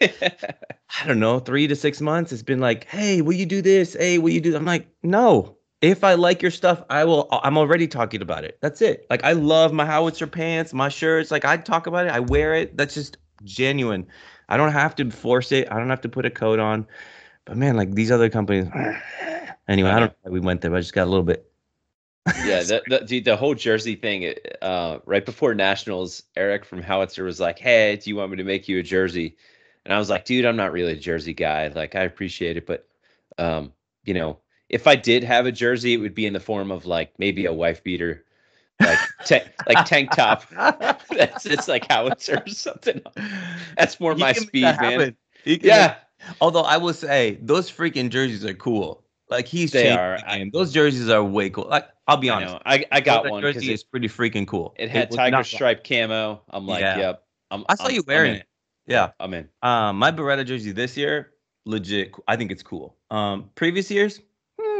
I don't know, three to six months. It's been like, hey, will you do this? Hey, will you do? I'm like, no. If I like your stuff, I will. I'm already talking about it. That's it. Like, I love my howitzer pants, my shirts. Like, I talk about it. I wear it. That's just genuine. I don't have to force it. I don't have to put a code on. But man, like these other companies. Anyway, I I don't know. know why we went there. But I just got a little bit. Yeah, the, the dude, the whole jersey thing. Uh, right before nationals, Eric from Howitzer was like, "Hey, do you want me to make you a jersey?" And I was like, "Dude, I'm not really a jersey guy. Like, I appreciate it, but, um, you know, if I did have a jersey, it would be in the form of like maybe a wife beater, like ta- like tank top. That's it's like Howitzer or something. That's more He my can make that speed, man. happen. He can make. Yeah, Although I will say those freaking jerseys are cool. Like, he's they changed are. the I, game. Those jerseys are way cool. Like, I'll be I honest. know. I I got Florida one because jersey it is pretty freaking cool. it It had was tiger not. stripe camo. I'm like, Yeah, yep. I'm I saw I'm you I'm wearing in. it. Yeah, Yeah. I'm in. Um, my Beretta jersey this year, legit. I think it's cool. Um, previous years, hmm,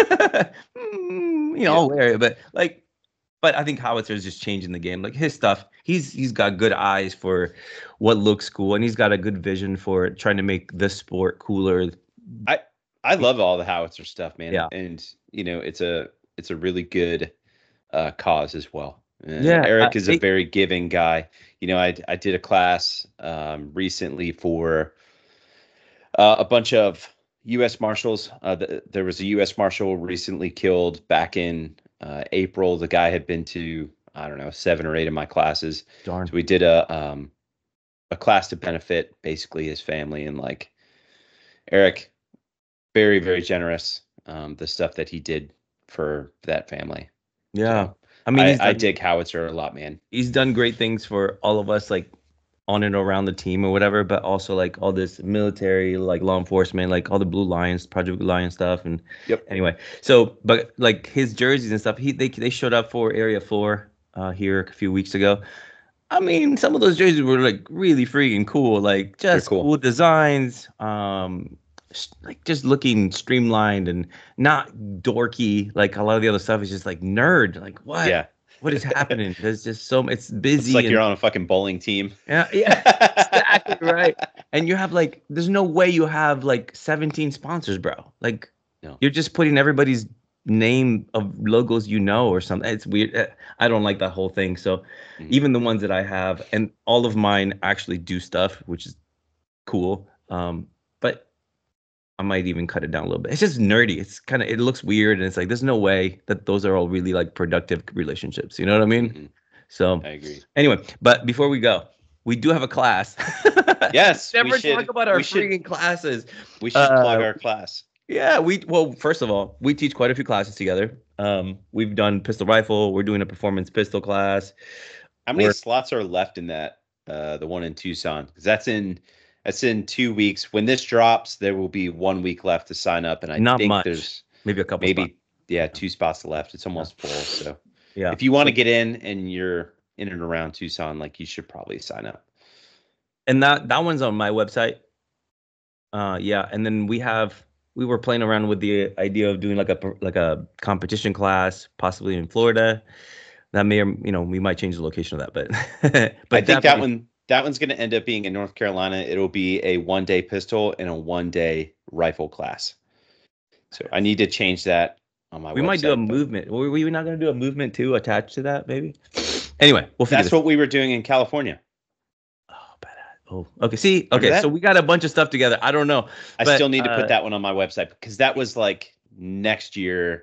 hmm, you know, Yeah. I'll wear it, but like, but I think Howitzer is just changing the game. Like, his stuff, he's he's got good eyes for what looks cool, and he's got a good vision for trying to make the sport cooler. I I love all the howitzer stuff, man. Yeah, And you know, it's a it's a really good uh cause as well. Uh, yeah. I, Eric is a they, very giving guy. You know, I I did a class um recently for uh, a bunch of U S Marshals. Uh, th- there was a U S Marshal recently killed back in uh, April. The guy had been to, I don't know, seven or eight of my classes. darn. So we did a um, a class to benefit basically his family, and like Eric, very very generous. Um, the stuff that he did for that family. Yeah, So I mean, I he's I done dig Howitzer a lot, man. he's done great things for all of us, like on and around the team or whatever, but also like all this military, like law enforcement, like all the Blue Lions, Project Blue Lion stuff. And Yep. anyway, so but like his jerseys and stuff, he they they showed up for Area Four uh here a few weeks ago. I mean, some of those jerseys were like really freaking cool, like They're just cool. cool designs, um, s- like just looking streamlined and not dorky. Like a lot of the other stuff is just like nerd. Like, what? Yeah. What is happening? There's just so it's It's busy like and you're on a fucking bowling team. yeah, yeah, exactly right. And you have like, there's no way you have like seventeen sponsors, bro. Like, No. you're just putting everybody's name of logos you know or something. It's weird. Eh, I don't like that whole thing. So Mhm. even the ones that I have, and all of mine actually do stuff, which is cool. Um, but I might even cut it down a little bit. It's just nerdy. It's kind of, it looks weird, and it's like there's no way that those are all really like productive relationships. You know what I mean? Mhm. So I agree. anyway, but before we go, we do have a class. Yes, we Never should. talk about our We should. freaking classes. We should plug Uh, our class. yeah, we well, first of all, we teach quite a few classes together. Um, we've done pistol rifle. We're doing a performance pistol class. How many We're slots are left in that? Uh, the one in Tucson, because that's in that's in two weeks. When this drops, there will be one week left to sign up, and I not think much, there's maybe a couple spots. maybe yeah two spots left. It's almost full. So Yeah. if you want to So get in and you're in and around Tucson, like you should probably sign up. and that that one's on my website. Uh, yeah, and then we have we were playing around with the idea of doing like a like a competition class, possibly in Florida. That may or you know we might change the location of that, but but I think that one that one's going to end up being in North Carolina. It'll be a one day pistol and a one day rifle class. So I need to change that on my we website. We might do a movement. Were we not going to do a movement too attached to that? Maybe. Anyway, we'll figure. That's what we were doing in California. Oh, bad. Oh, okay. See, okay. So we got a bunch of stuff together. I don't know. I but, still need to uh, put that one on my website because that was like next year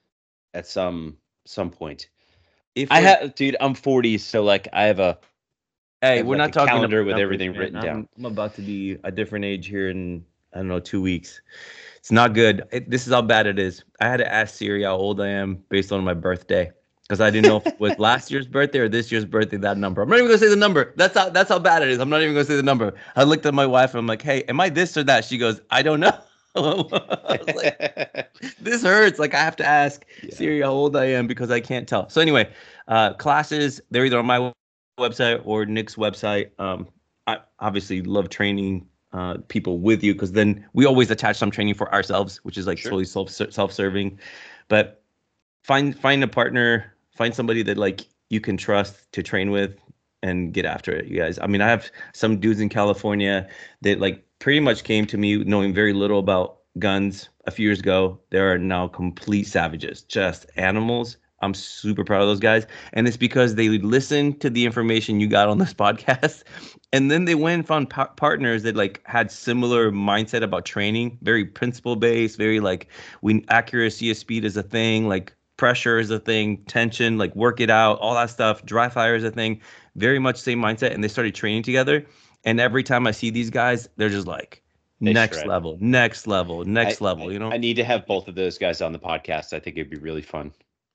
at some some point. If I have, dude, I'm forty, so like I have a. Hey, have we're like not talking calendar about with numbers, everything man. written I'm, down. I'm about to be a different age here in I don't know two weeks. It's not good. It, this is how bad it is. I had to ask Siri how old I am based on my birthday because I didn't know if it was last year's birthday or this year's birthday. That number. I'm not even gonna say the number. That's how that's how bad it is. I'm not even gonna say the number. I looked at my wife and I'm like, hey, am I this or that? She goes, I don't know. I was like, this hurts. Like I have to ask yeah. Siri how old I am because I can't tell. So anyway, uh, classes they're either on my website or Nick's website. Um, I obviously love training uh, people with you because then we always attach some training for ourselves, which is like sure. totally self self-serving. But find find a partner, find somebody that like you can trust to train with and get after it, you guys. I mean, I have some dudes in California that like pretty much came to me knowing very little about guns a few years ago. They are now complete savages, just animals. I'm super proud of those guys. And it's because they listened to the information you got on this podcast. And then they went and found pa- partners that like had similar mindset about training, very principle based, very like we accuracy of speed is a thing, like pressure is a thing, tension, like work it out, all that stuff. Dry fire is a thing, very much same mindset. And they started training together. And every time I see these guys, they're just like, They next shred. level, next level, next I, level, you know? I need to have both of those guys on the podcast. I think it'd be really fun.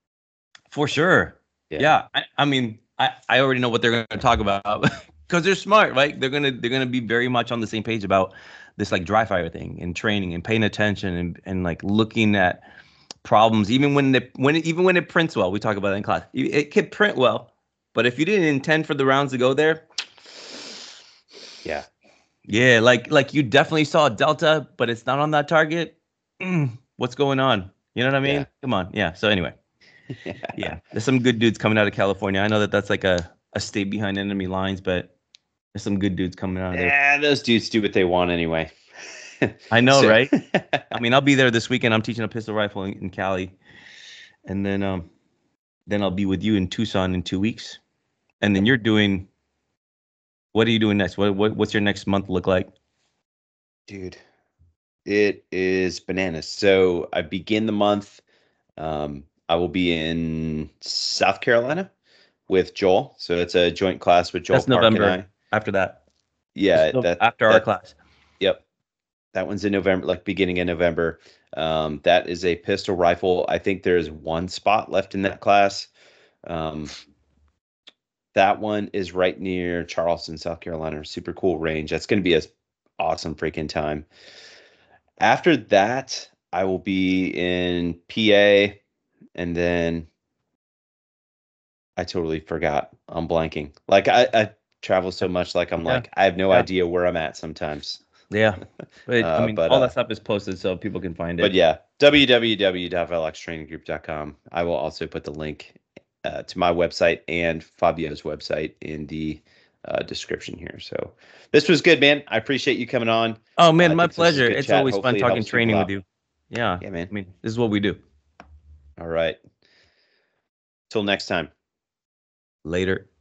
For sure. Yeah. yeah. I, I mean, I, I already know what they're going to talk about because they're smart, right? They're going to they're going to be very much on the same page about this like dry fire thing and training and paying attention and, and like looking at problems even when it when it, even when it prints well. We talk about it in class. It, it can print well, but if you didn't intend for the rounds to go there, yeah. Yeah, like like you definitely saw a delta, but it's not on that target. Mm, what's going on? You know what I mean? Yeah. Come on. Yeah. So anyway. Yeah. yeah, there's some good dudes coming out of California. I know that that's like a, a state behind enemy lines, but there's some good dudes coming out of there. Yeah, those dudes do what they want anyway. I know, so. Right? I mean, I'll be there this weekend. I'm teaching a pistol rifle in, in Cali, and then um, then I'll be with you in Tucson in two weeks, and then you're doing. What are you doing next? What what what's your next month look like? Dude, it is bananas. So I begin the month. Um, I will be in South Carolina with Joel. So it's a joint class with Joel. That's Park November. And I. After that. Yeah, that, after that, our class. Yep, that one's in November, like beginning in November. Um, that is a pistol rifle. I think there's one spot left in that class. Um, that one is right near Charleston, South Carolina. Super cool range. That's going to be an awesome freaking time. After that, I will be in P A, and then I totally forgot. I'm blanking. Like I, I travel so much, like I'm yeah. like I have no yeah. idea where I'm at sometimes. Yeah, but uh, I mean, but, all uh, that stuff is posted so people can find it. But yeah, w w w dot velox training group dot com. I will also put the link uh, to my website and Fabio's website in the uh, description here. So this was good, man. I appreciate you coming on. Oh man, uh, my pleasure. It's chat. always Hopefully fun talking training with you. Yeah, yeah, man. I mean, this is what we do. All right. Till next time. Later.